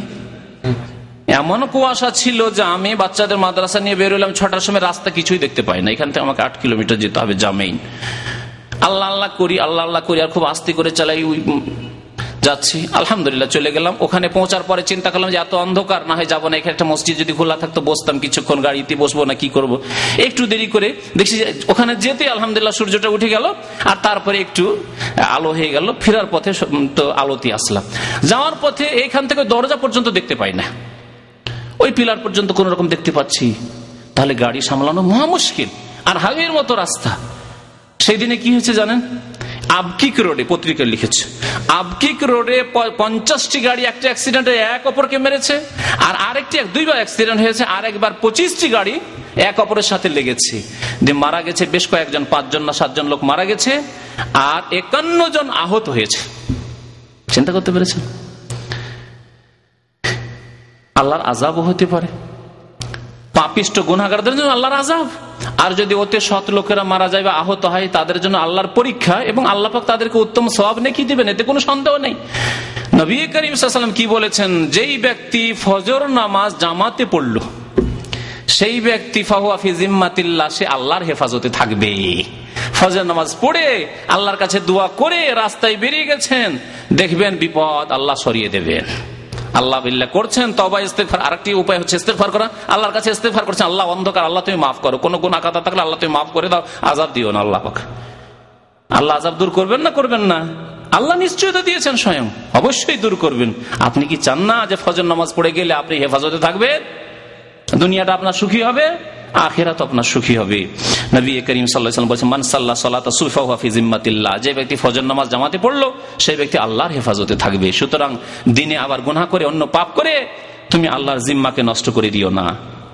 Speaker 1: এমন কুয়াশা ছিল যে আমি বাচ্চাদের মাদ্রাসা নিয়ে বেরোলাম ছটার সময়, রাস্তা কিছুই দেখতে পাই না। এখান থেকে আমাকে আট কিলোমিটার যেতে হবে জামেইন। আল্লাহ আল্লাহ করি, আল্লাহ আল্লাহ করি, আর খুব আস্তে করে চালাই, যাচ্ছি, আলহামদুলিল্লাহ চলে গেলাম। ওখানে পৌঁছার পরে চিন্তা করলাম যে এত অন্ধকার, না হয় যাবো না, এখানে একটা মসজিদ যদি খোলা থাকতো বসতাম কিছুক্ষণ, গাড়িতে বসবো না কি করব। একটু দেরি করে দেখছি ওখানে যেতে আলহামদুলিল্লাহ সূর্যটা উঠে গেল, আর তারপরে একটু আলো হয়ে গেল। ফেরার পথে তো আলোতে আসলাম, যাওয়ার পথে এখান থেকে দরজা পর্যন্ত দেখতে পাই না, ওই পিলার পর্যন্ত কোন রকম দেখতে পাচ্ছি। তাহলে গাড়ি সামলানো মহা মুশকিল, আর হাইওয়ের মতো রাস্তা। সেই দিনে কি হয়েছে জানেন? আবকিক রোডে, পত্রিকা লিখেছে, আবকিক রোডে পঞ্চাশটি গাড়ি একটা অ্যাক্সিডেন্টে এক অপরকে মেরেছে, আর আরেকটি দুইবার অ্যাক্সিডেন্ট হয়েছে, আর একবার পঁচিশটি গাড়ি এক অপরের সাথে লেগেছে, যে মারা গেছে বেশ কয়েকজন, পাঁচজন না সাতজন লোক মারা গেছে, আর একান্ন জন আহত হয়েছে। চিন্তা করতে পেরেছেন? আল্লাহর আযাবও হতে পারে, পাপিষ্ট গুনাহগারদের জন্য আল্লাহর আযাব। আর যদি ওতে সৎ লোকেরা মারা যায় বা আহত হয়, তাদের জন্য আল্লাহর পরীক্ষা, এবং আল্লাহ পাক তাদেরকে উত্তম সওয়াব নেকি দিবেন, এতে কোনো সন্দেহ নেই। নবী করিম সাল্লাল্লাহু আলাইহি ওয়াসাল্লাম কি বলেছেন? যেই ব্যক্তি ফজর নামাজ জামাতে পড়ল, সেই ব্যক্তি ফাহুয়া ফি জিম্মাতিল্লাহ, সে আল্লাহর হেফাজতে থাকবে। ফজর নামাজ পড়ে আল্লাহর কাছে দোয়া করে রাস্তায় বেরিয়ে গেছেন, দেখবেন বিপদ আল্লাহ সরিয়ে দেবেন। আল্লাহ বিল্লাহ করছেন, তওবা ইস্তেগফার। আরেকটি উপায় হচ্ছে ইস্তেগফার করা, আল্লাহর কাছে ইস্তেগফার করছেন, আল্লাহ অন্ধকার, আল্লাহ তুমি মাফ করো, কোন গুনাহ খাতা থাকলে আল্লাহ তুমি মাফ করে দাও, আযাব দিও না আল্লাহ পাক। আল্লাহ আযাব দূর করবেন না করবেন না? আল্লাহ নিশ্চয়তা দিয়েছেন স্বয়ং, অবশ্যই দূর করবেন। আপনি কি চান না যে ফজর নামাজ পড়ে গেলে আপনি হেফাজতে থাকবেন, দুনিয়াটা আপনার সুখী হবে, আখিরাত আপনার সুখী হবে? নবী করিম সাল্লাল্লাহু আলাইহি ওয়াসাল্লাম বলেছেন, মান সাল্লা সালাতা সুফা ওয়া ফি জিম্মাতিল্লাহ, যে ব্যক্তি ফজর নামাজ জামাতে পড়লো সেই ব্যক্তি আল্লাহর হেফাজতে থাকবে। সুতরাং দিনে আবার গুনাহ করে, অন্য পাপ করে তুমি আল্লাহর জিম্মাকে নষ্ট করে দিও না।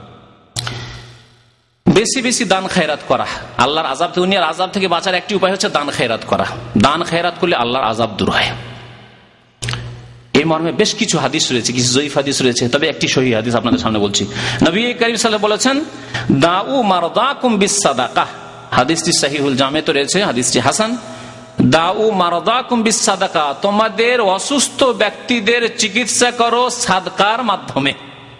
Speaker 1: বেশি বেশি দান খায়রাত করা, আল্লাহর আযাব, দুনিয়ার আযাব থেকে বাঁচার একটি উপায় হচ্ছে দান খায়রাত করা। দান খায়রাত করলে আল্লাহর আযাব দূর হয়। এই মর্মে বেশ কিছু হাদিস রয়েছে, কিছু জয়ীফ হাদিস রয়েছে, তবে একটি সহিহ হাদিস আপনাদের সামনে বলছি। নবী করিম সাল্লাল্লাহু আলাইহি ওয়াসাল্লাম বলেছেন, দাউ মারদাকুম বিসসাদাকাহ, হাদিসটি সহিহুল জামেতে রয়েছে, হাদিসটি হাসান। দাউ মারদাকুম বিসসাদাকাহ, তোমাদের অসুস্থ ব্যক্তিদের চিকিৎসা করো সাদকার মাধ্যমে।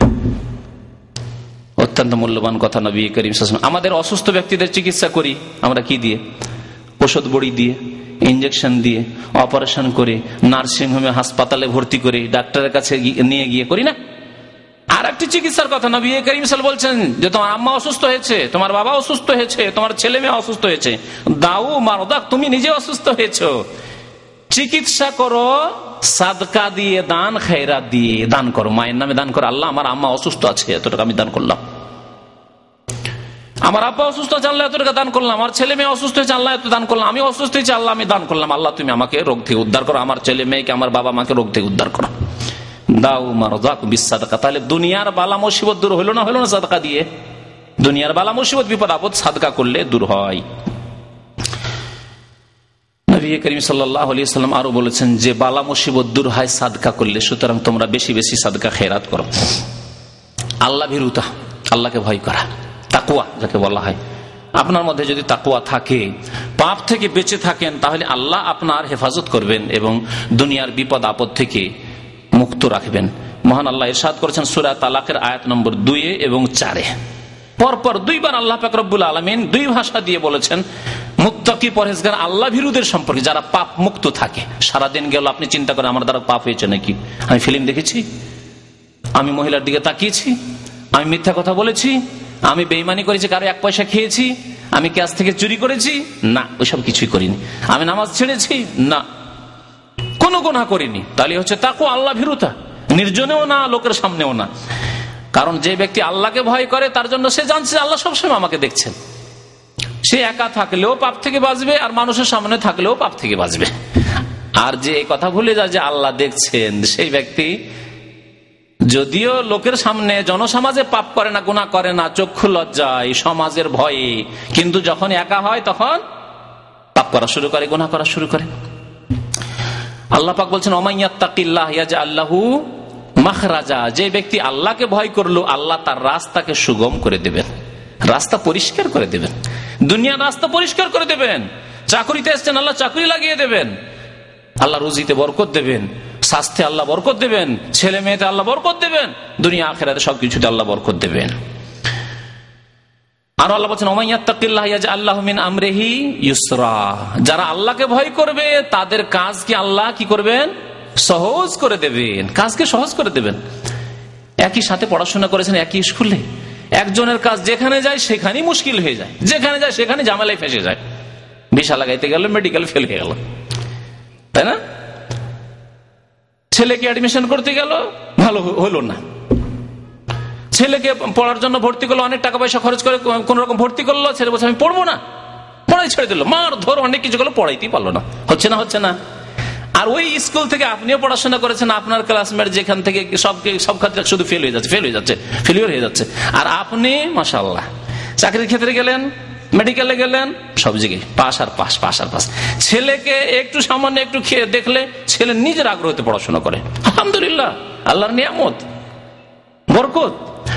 Speaker 1: অত্যন্ত মূল্যবান কথা নবী করিম সাল্লাল্লাহু আলাইহি ওয়াসাল্লাম। আমাদের অসুস্থ ব্যক্তিদের চিকিৎসা করি আমরা কি দিয়ে? ওষুধ বড়ি দিয়ে, ইঞ্জেকশন দিয়ে, অপারেশন করে, নার্সিংহোমে হাসপাতালে ভর্তি করে, ডাক্তারের কাছে নিয়ে গিয়ে করি না? আর একটি চিকিৎসার কথা নবী করিম সাল্লাল্লাহু আলাইহি ওয়াসাল্লাম বলছেন, যে তোমার আম্মা অসুস্থ হয়েছে, তোমার বাবা অসুস্থ হয়েছে, তোমার ছেলে মেয়ে অসুস্থ হয়েছে, দাউ মারদাক, তুমি নিজে অসুস্থ হয়েছো, চিকিৎসা করো সাদকা দিয়ে, দান খায়রাত দিয়ে দান করো, মায়ের নামে দান করো। আল্লাহ আমার আম্মা অসুস্থ আছে, এত টাকা আমি দান করলাম। আমার আব্বা অসুস্থ আছে, আল্লাহ এত টাকা দান করলাম। আমার ছেলে মেয়ে অসুস্থ হয়েছে, আল্লাহ এত দান করলাম। আমি অসুস্থ হয়েছি, আল্লাহ আমি দান করলাম। আল্লাহ তুমি আমাকে রোগ থেকে উদ্ধার করো, আমার ছেলে মেয়েকে, আমার বাবা মাকে রোগ থেকে উদ্ধার করো। দাউ মারদাকুম বিসসাদাকা। তাহলে দুনিয়ার বালা মুসিবত দূর হলো না হলো না সাদকা দিয়ে? দুনিয়ার বালা মুসিবত বিপদ আপদ সাদকা করলে দূর হয়। নবী করিম সাল্লাল্লাহু আলাইহি ওয়াসাল্লাম আরো বলেছেন যে বালা মুসিবত দূর হয় সাদকা করলে, সুতরাং তোমরা বেশি বেশি সাদকা খেরাত করো। আল্লাহ ভীরুতা, আল্লাহকে ভয় করা, তাকওয়া যাকে বলা হয়, আপনার মধ্যে যদি তাকওয়া থাকে, পাপ থেকে বেঁচে থাকেন, তাহলে আল্লাহ আপনার হেফাজত করবেন এবং দুনিয়ার বিপদ আপদ থেকে মুক্ত রাখবেন। মহান আল্লাহ ইরশাদ করেছেন সূরা তালাকের আয়াত নম্বর দুই এবং চারে, পরপর দুইবার আল্লাহ পাক রব্বুল আলামিন দুই ভাষা দিয়ে বলেছেন মুত্তাকি পরহেজগার আল্লাহ ভীরুদের সম্পর্কে, যারা পাপ মুক্ত থাকে। সারাদিন গেল আপনি চিন্তা করেন আমার দ্বারা পাপ হয়েছে নাকি, আমি ফিল্ম দেখেছি, আমি মহিলার দিকে তাকিয়েছি, আমি মিথ্যা কথা বলেছি, আমি বেঈমানি করেছি, কারো এক পয়সা খেয়েছি, আমি কাছ থেকে চুরি করেছি, না ওইসব কিছুই করিনি, আমি নামাজ ছেড়েছি, না কোনো গুনাহ করিনি। তাহলে হচ্ছে তাকওয়া, আল্লাহ ভীরুতা, নির্জনেও না লোকের সামনেও না। কারণ যে ব্যক্তি আল্লাহকে ভয় করে তার জন্য সে জানছে আল্লাহ সবসময় আমাকে দেখছেন, সে একা থাকলেও পাপ থেকে বাঁচবে আর মানুষের সামনে থাকলেও পাপ থেকে বাঁচবে। আর যে এই কথা ভুলে যায় যে আল্লাহ দেখছেন, সেই ব্যক্তি যদিও লোকের সামনে জনসমাজে পাপ করে না, গুনাহ করে না, চক্ষু লজ্জায়, সমাজের ভয়ে, কিন্তু যখন একা হয় তখন পাপ করা শুরু করে, গুনাহ করা শুরু করে। আল্লাহ পাক বলছেন ওমাইয়াত্তাকিল্লাহ ইয়াজআল লাহু মাখরাজা, যে ব্যক্তি আল্লাহকে ভয় করলো আল্লাহ তার রাস্তাকে সুগম করে দেবেন, রাস্তা পরিষ্কার করে দেবেন, দুনিয়ার রাস্তা পরিষ্কার করে দেবেন। চাকরিতে এসছেন আল্লাহ চাকরি লাগিয়ে দেবেন, আল্লাহ রুজিতে বরকত দেবেন, স্বাস্থ্যে আল্লাহ বরকত দেবেন, ছেলে মেয়েতে আল্লাহ বরকত দেবেন, দুনিয়া আখিরাতে সবকিছুতে আল্লাহ বরকত দেবেন। আর আল্লাহ বলছেন ওমাইয়াত্তাকিল্লাহ ইয়াজআল লাহু মিন আমরিহি ইউসরা, যারা আল্লাহকে ভয় করবে তাদের কাজকে আল্লাহ কি করবেন, সহজ করে দেবেন, কাজকে সহজ করে দেবেন। একই সাথে পড়াশোনা করেছেন একই স্কুলে, একজনের কাজ যেখানে যায় সেখানেই মুশকিল হয়ে যায়, যেখানে যায় সেখানে ঝামেলায় ফেসে যায়, ভিসা লাগাইতে গেল মেডিকেল ফেল হয়ে গেল, তাই না? ছেলেকে অ্যাডমিশন করতে গেল ভালো হলো না, ছেলেকে পড়ার জন্য ভর্তি করলো, অনেক টাকা পয়সা খরচ করে কোন রকম ভর্তি করলো, ছেলে বলছে আমি পড়বো না, পড়াই ছেড়ে দিল, মার ধর অনেক কিছু করলো, পড়াইতেই পারলো না, হচ্ছে না হচ্ছে না। আর ওই স্কুল থেকে আপনিও পড়াশোনা করেছেন, আপনার ক্লাসমেট যেখান থেকে সব সব ক্ষেত্রে শুধু ফেল হয়ে যাচ্ছে, ফেল হয়ে যাচ্ছে, ফেলিওর হয়ে যাচ্ছে, আর আপনি মাশাআল্লাহ চাকরির ক্ষেত্রে গেলেন, মেডিকেলে গেলেন, সব জায়গায় পাস আর পাস, পাস আর পাস। ছেলেকে একটু সামান্য একটু খেয়ে দেখলে ছেলে নিজের আগ্রহতে পড়াশোনা করে, আলহামদুলিল্লাহ, আল্লাহর নিয়ামত, বরকত।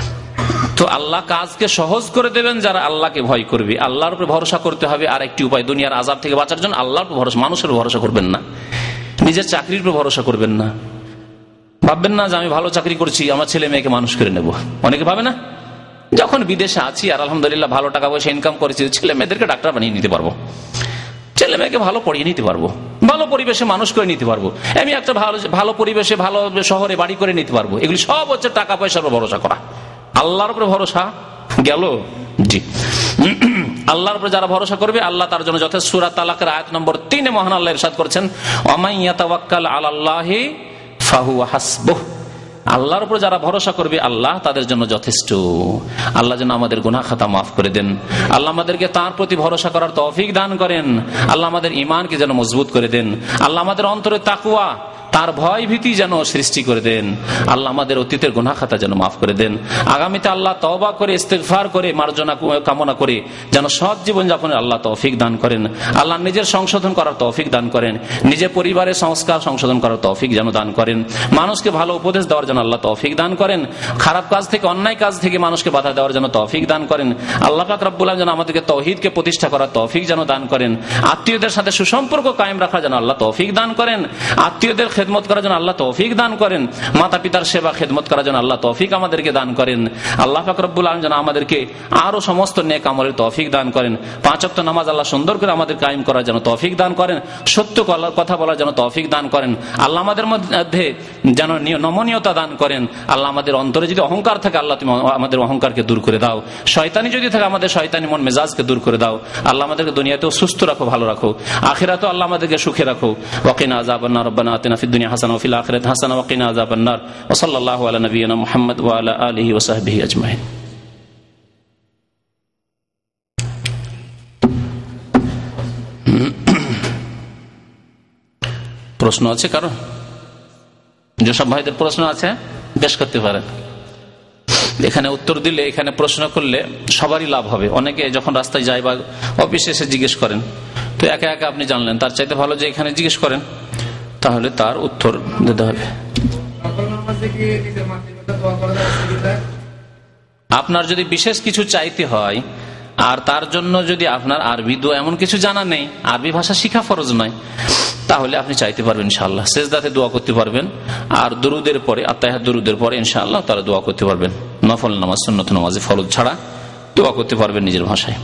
Speaker 1: তো আল্লাহ কাজকে সহজ করে দেবেন যারা আল্লাহকে ভয় করবে, আল্লাহর উপরে ভরসা করতে হবে। আর একটি উপায় দুনিয়ার আযাব থেকে বাঁচার জন্য আল্লাহর উপর ভরসা, মানুষের ভরসা করবেন না, নিজের চাকরির উপর ভরসা করবেন না। ভাববেন না যে আমি ভালো চাকরি করছি আমার ছেলে মেয়েকে মানুষ করে নেব, অনেকে ভাবে না, যখন বিদেশে আছি আর আলহামদুলিল্লাহ ভালো টাকা পয়সা ইনকাম করেছি, ছেলে মেয়েদেরকে ডাক্তার বানিয়ে নিতে পারবো, ছেলে মেয়েকে ভালো পড়িয়ে নিতে পারবো, ভালো পরিবেশে মানুষ করে নিতে পারবো, আমি একটা ভালো ভালো পরিবেশে ভালো শহরে বাড়ি করে নিতে পারবো। এগুলি সব হচ্ছে টাকা পয়সার উপর ভরসা করা। আল্লাহর উপরে ভরসা গেল, জি আল্লাহর উপরে যারা ভরসা করবে আল্লাহ তার জন্য যথেষ্ট। সূরা তালাকের আয়াত নম্বর তিনে মহান আল্লাহ ইরশাদ করেছেন ওয়ামান ইয়াতাওয়াক্কাল আলাল্লাহি ফাহুয়া হাসবুহ, আল্লাহর উপর যারা ভরসা করবে আল্লাহ তাদের জন্য যথেষ্ট। আল্লাহ যেন আমাদের গুনাহ খাতা মাফ করে দেন, আল্লাহ আমাদেরকে তার প্রতি ভরসা করার তৌফিক দান করেন, আল্লাহ আমাদের ঈমানকে যেন মজবুত করে দেন, আল্লাহ আমাদের অন্তরে তাকওয়া তার ভয় ভীতি যেন সৃষ্টি করে দেন, আল্লাহ আমাদের অতীতের গুনাহ খাতা যেন মাফ করে দেন। আগামীতে আল্লাহ তওবা করে ইস্তিগফার করে মার্জনা কামনা করে যেন সৎ জীবন যাপনের আল্লাহ তৌফিক দান করেন, আল্লাহ নিজের সংশোধন করার তৌফিক দান করেন, নিজের পরিবারের সংস্কার সংশোধন করার তৌফিক যেন দান করেন, মানুষকে ভালো উপদেশ দেওয়ার জন্য আল্লাহ তৌফিক দান করেন, খারাপ কাজ থেকে অন্যায় কাজ থেকে মানুষকে বাধা দেওয়ার জন্য তৌফিক দান করেন। আল্লাহ পাক রব্বুল আলামিন যেন আমাদেরকে তাওহীদকে প্রতিষ্ঠা করার তৌফিক যেন দান করেন, আত্মীয়দের সাথে সুসম্পর্ক কায়েম রাখার জন্য আল্লাহ তৌফিক দান করেন, আত্মীয়দের খেদমত করার জন্য আল্লাহ তৌফিক দান করেন, মাতা পিতার সেবা খেদমত করার জন্য আল্লাহ তৌফিক আমাদেরকে দান করেন। আল্লাহ পাক রব্বুল আলামিন যেন আমাদেরকে আরো সমস্ত নেক আমলের তৌফিক দান করেন, পাঁচ ওয়াক্ত নামাজ আল্লাহ সুন্দর করে আমাদের কায়েম করার জন্য তৌফিক দান করেন, সত্য কথা বলার জন্য তৌফিক দান করেন, আল্লাহ আমাদের মধ্যে যেন নমনীয়তা দান করেন, আল্লাহ আমাদের অন্তরে যদি অহংকার থাকে আল্লাহ তুমি আমাদের অহংকারকে দূর করে দাও, শয়তানি যদি থাকে আমাদের শয়তানি মন মেজাজকে দূর করে দাও, আল্লাহ আমাদেরকে দুনিয়াতেও সুস্থ রাখো, ভালো রাখো, আখিরাতেও আল্লাহ আমাদেরকে সুখে রাখো। ওয়াকিনা আযাবান্নার, রব্বানা আতিনা ফিদ দুনিয়া হাসানাহ ওয়া ফিল আখিরাতি হাসানাহ ওয়া কিনা আযাবান্নার। ওয়া সাল্লাল্লাহু আলা নাবিয়িনা মুহাম্মদ ওয়া আলা আলিহি ওয়া সাহবিহি আজমাইন। প্রশ্ন আছে কারো? যেসব ভাইদের প্রশ্ন আছে বেশ করতে পারেন, এখানে উত্তর দিলে, এখানে প্রশ্ন করলে সবারই লাভ হবে। অনেকে যখন রাস্তায় যায় বা অফিসে এসে জিজ্ঞেস করেন, তো একা একা আপনি জানলেন, তার চাইতে ভালো যে এখানে জিজ্ঞেস করেন, তাহলে তার উত্তর দিতে হবে। আপনার যদি বিশেষ কিছু চাইতে হয় আর তার জন্য যদি আপনার আরবি দোয়া এমন কিছু জানা নেই, আরবি ভাষা শিখা ফরজ নয়, তাহলে আপনি চাইতে পারবেন ইনশাআল্লাহ, সেজদাতে দোয়া করতে পারবেন, আর দুরুদের পরে আত্তাহিয়াত দুরুদের পরে ইনশাআল্লাহ তারা দোয়া করতে পারবেন। নফল নামাজ সুন্নত নামাজে ফরজ ছাড়া দোয়া করতে পারবেন নিজের ভাষায়।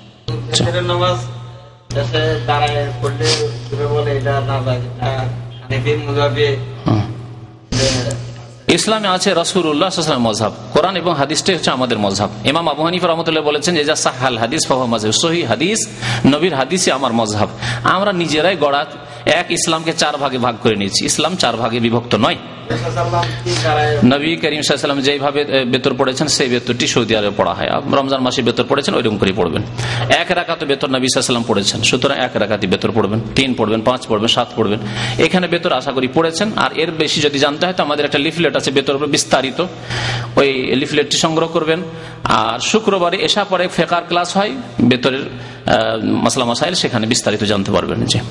Speaker 1: ইসলামে আছে রাসূলুল্লাহ সাল্লাল্লাহু আলাইহি ওয়াসাল্লাম মযহাব, কোরআন এবং হাদিসটাই হচ্ছে আমাদের মযহাব। ইমাম আবু হানিফা রাহমাতুল্লাহ বলেছেন যে যা সাহাল হাদিস ফাহুয়া মাযহাব, সহিহ হাদিস নবীর হাদিসই আমার মযহাব। আমরা নিজেরাই গড়া এক ইসলামকে চার ভাগে ভাগ করে নিয়েছি, ইসলাম চার ভাগে বিভক্ত নয়। নবী করিম সাল্লাল্লাহু আলাইহি ওয়াসাল্লাম যেভাবে বেতর পড়েছেন সেই বেতরটি সৌদি আরবে পড়া হয়, রমজান মাসে বেতর পড়েছেন ওইরকম করে পড়বেন। এক রাকাত বেতর নবী সাল্লাল্লাহু আলাইহি ওয়াসাল্লাম পড়েছেন, সুতরাং এক রাকাতই বেতর পড়বেন, তিন পড়বেন, পাঁচ পড়বেন, সাত পড়বেন। এখানে বেতর আশা করি পড়েছেন, আর এর বেশি যদি জানতে হয় তো আমাদের একটা লিফলেট আছে বেতর বিস্তারিত, ওই লিফলেটটি সংগ্রহ করবেন। আর শুক্রবারে এশা পরে ফিকহ ক্লাস হয় বেতরের মাসলা মাসাইল, সেখানে বিস্তারিত জানতে পারবেন। জি,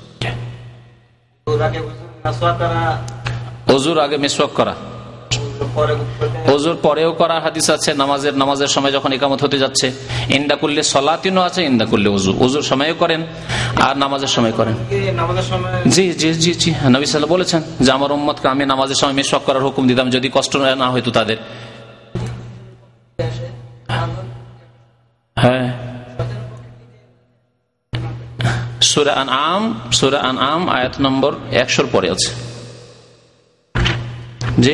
Speaker 1: ওযুর আগে মিসওয়াক করা, ওযুর পরেও করা হাদিস আছে। নামাজের নামাজের সময় যখন ইকামত হতে যাচ্ছে, ইন্দা করলে সলাতিনও আছে, ইন্দা করলে ওযু, ওযুর সময়ও করেন আর নামাজের সময় করেন। জি জি জি জি নবী সাল্লাল্লাহু আলাইহি ওয়াসাল্লাম বলেছেন যে আমার উম্মতকে আমি নামাজের সময় মিসওয়াক করার হুকুম দিতাম যদি কষ্ট না হইতো তাদের। হ্যাঁ, সূরা আনআম, সূরা আনআম আয়াত নম্বর একশোর পরে আছে। জি,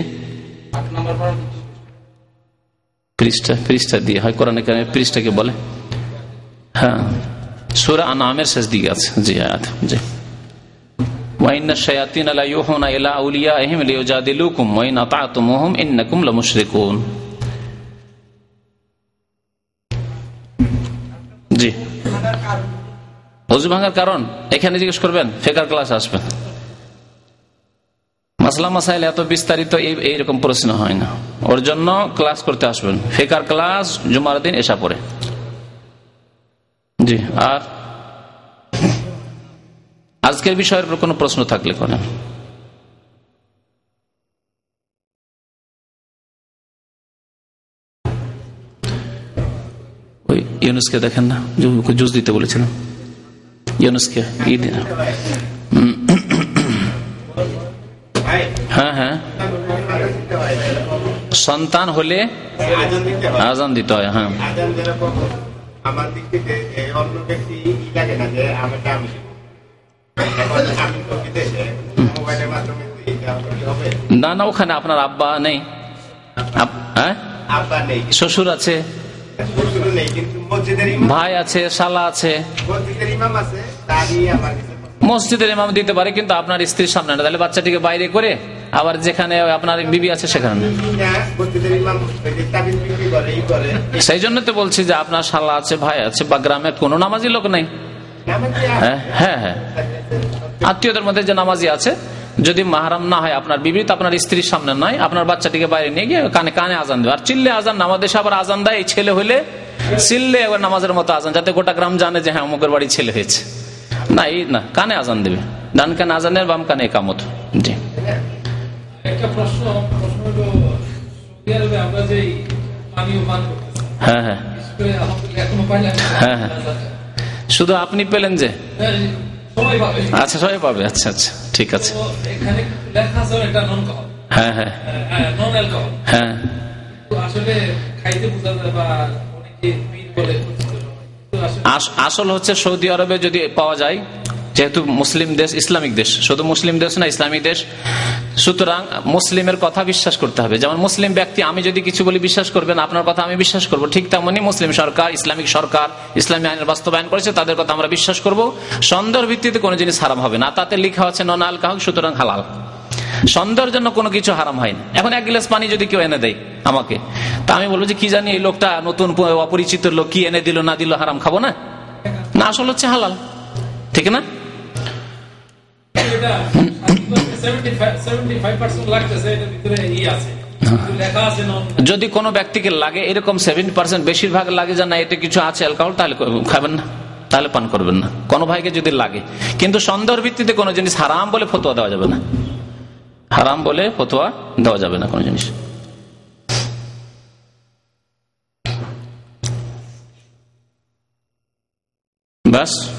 Speaker 1: পৃষ্ঠা পৃষ্ঠা দিয়ে হয় কোরআনে কারিমের পৃষ্ঠাকে বলে। হ্যাঁ, সূরা আনআমের শেষ দিকে আছে। জি আয়াত। জি, ওয়াইন্না শায়াতিন লা ইউহুনা ইলা আউলিয়াইহিম লিউজাদিলুকুম ওয়া ইন আতা'তুমুহুম ইন্নাকুম লামুশরিকুন। জি, ওযু ভাঙার কারণ এখানে জিজ্ঞেস করবেন, ফিকহ ক্লাস আসবেন। মাসলা মাসাইল এত বিস্তারিত এইরকম প্রশ্ন হয় না, ওর জন্য ক্লাস করতে আসবেন, ফিকহ ক্লাস জুমার দিন এশা পরে। জি, আর আজকের বিষয়ের উপর কোনো প্রশ্ন থাকলে করেন। ওই ইউনুসকে দেখেন না, জুজ দিতে বলেছিলাম, ইউনুসকে ঈদ। হ্যাঁ হ্যাঁ, সন্তান হলে আজান দিতে হয়। হ্যাঁ, না না, ওখানে আপনার আব্বা নেই, শ্বশুর আছে, ভাই আছে, শালা আছে, মসজিদের ইমাম দিতে পারে, কিন্তু আপনার স্ত্রীর সামনে না, তাহলে বাচ্চাটিকে বাইরে করে আবার যেখানে আপনার বিবি আছে সেখানে। সেই জন্য তো বলছি যে আপনার শালা আছে, ভাই আছে, বা গ্রামে কোনো নামাজি লোক নেই। হ্যাঁ হ্যাঁ হ্যাঁ, আত্মীয়দের মধ্যে যে নামাজি আছে, যদি মাহরাম না হয় আপনার বিবি, তো আপনার স্ত্রীর সামনে নয়, আপনার বাচ্চাটিকে বাইরে নিয়ে গিয়ে কানে কানে আজান দেবে। আর চিল্লে আজান, আমাদের আবার আজান দেয় এই ছেলে হলে চিল্লে এবার নামাজের মতো আজান, যাতে গোটা গ্রাম জানে যে হ্যাঁ অমুকের বাড়ি ছেলে হয়েছে। না, এই না, কানে আজান দেবে, ডান কানে আজানের, বাম কানে ইকামত। জি,
Speaker 2: একটা প্রশ্ন প্রশ্ন হলো, সৌদি আরবে আমরা যে পানীয় পান করতেছি,
Speaker 1: হ্যাঁ হ্যাঁ
Speaker 2: এখনো পাইলাম।
Speaker 1: হ্যাঁ হ্যাঁ, শুধু আপনি পেলেন যে?
Speaker 2: সবাই পাবে।
Speaker 1: আচ্ছা, সবাই পাবে। আচ্ছা আচ্ছা, ঠিক আছে।
Speaker 2: এখানে লেখা আছে এটা নন অ্যালকোহল।
Speaker 1: হ্যাঁ হ্যাঁ
Speaker 2: নন অ্যালকোহল।
Speaker 1: হ্যাঁ,
Speaker 2: আসলে খাইতে বোঝা যায়, বা অনেকে পীর বলে।
Speaker 1: আসল হচ্ছে সৌদি আরবে যদি পাওয়া যায়, যেহেতু মুসলিম দেশ, ইসলামিক দেশ, শুধু মুসলিম দেশ না, ইসলামিক দেশ, সুতরাং মুসলিমের কথা বিশ্বাস করতে হবে। যেমন মুসলিম ব্যক্তি আমি যদি কিছু বলি বিশ্বাস করবেন, আপনার কথা আমি বিশ্বাস করব, ঠিক তেমনি মুসলিম সরকার, ইসলামিক সরকার ইসলামী আইনের বাস্তবায়ন করেছে, তাদের কথা আমরা বিশ্বাস করব। সন্দেহের ভিত্তিতে কোনো জিনিস হারাম হবে না, তাতে লেখা আছে নন আলকাহল, সুতরাং হালাল। সন্দেহের জন্য কোনো কিছু হারাম হয় না। এখন এক গ্লাস পানি যদি কেউ এনে দেয় আমাকে, তা আমি বলবো যে কি জানি এই লোকটা নতুন অপরিচিত লোক, কি এনে দিল না দিল, হারাম খাবো না? না, আসল হচ্ছে হালাল, ঠিক না? যদি কোনো ব্যক্তিকে লাগে এরকম সেভেন্টি পার্সেন্ট বেশিরভাগ লাগে যে না এটা কিছু আছে অ্যালকোহল, তাহলে খাবেন না, তাহলে পান করবেন না, কোনো ভাইকে যদি লাগে। কিন্তু সন্দেহের ভিত্তিতে কোনো জিনিস হারাম বলে ফতোয়া দেওয়া যাবে না, হারাম বলে ফতোয়া দেওয়া যাবে না কোনো জিনিস। বাস।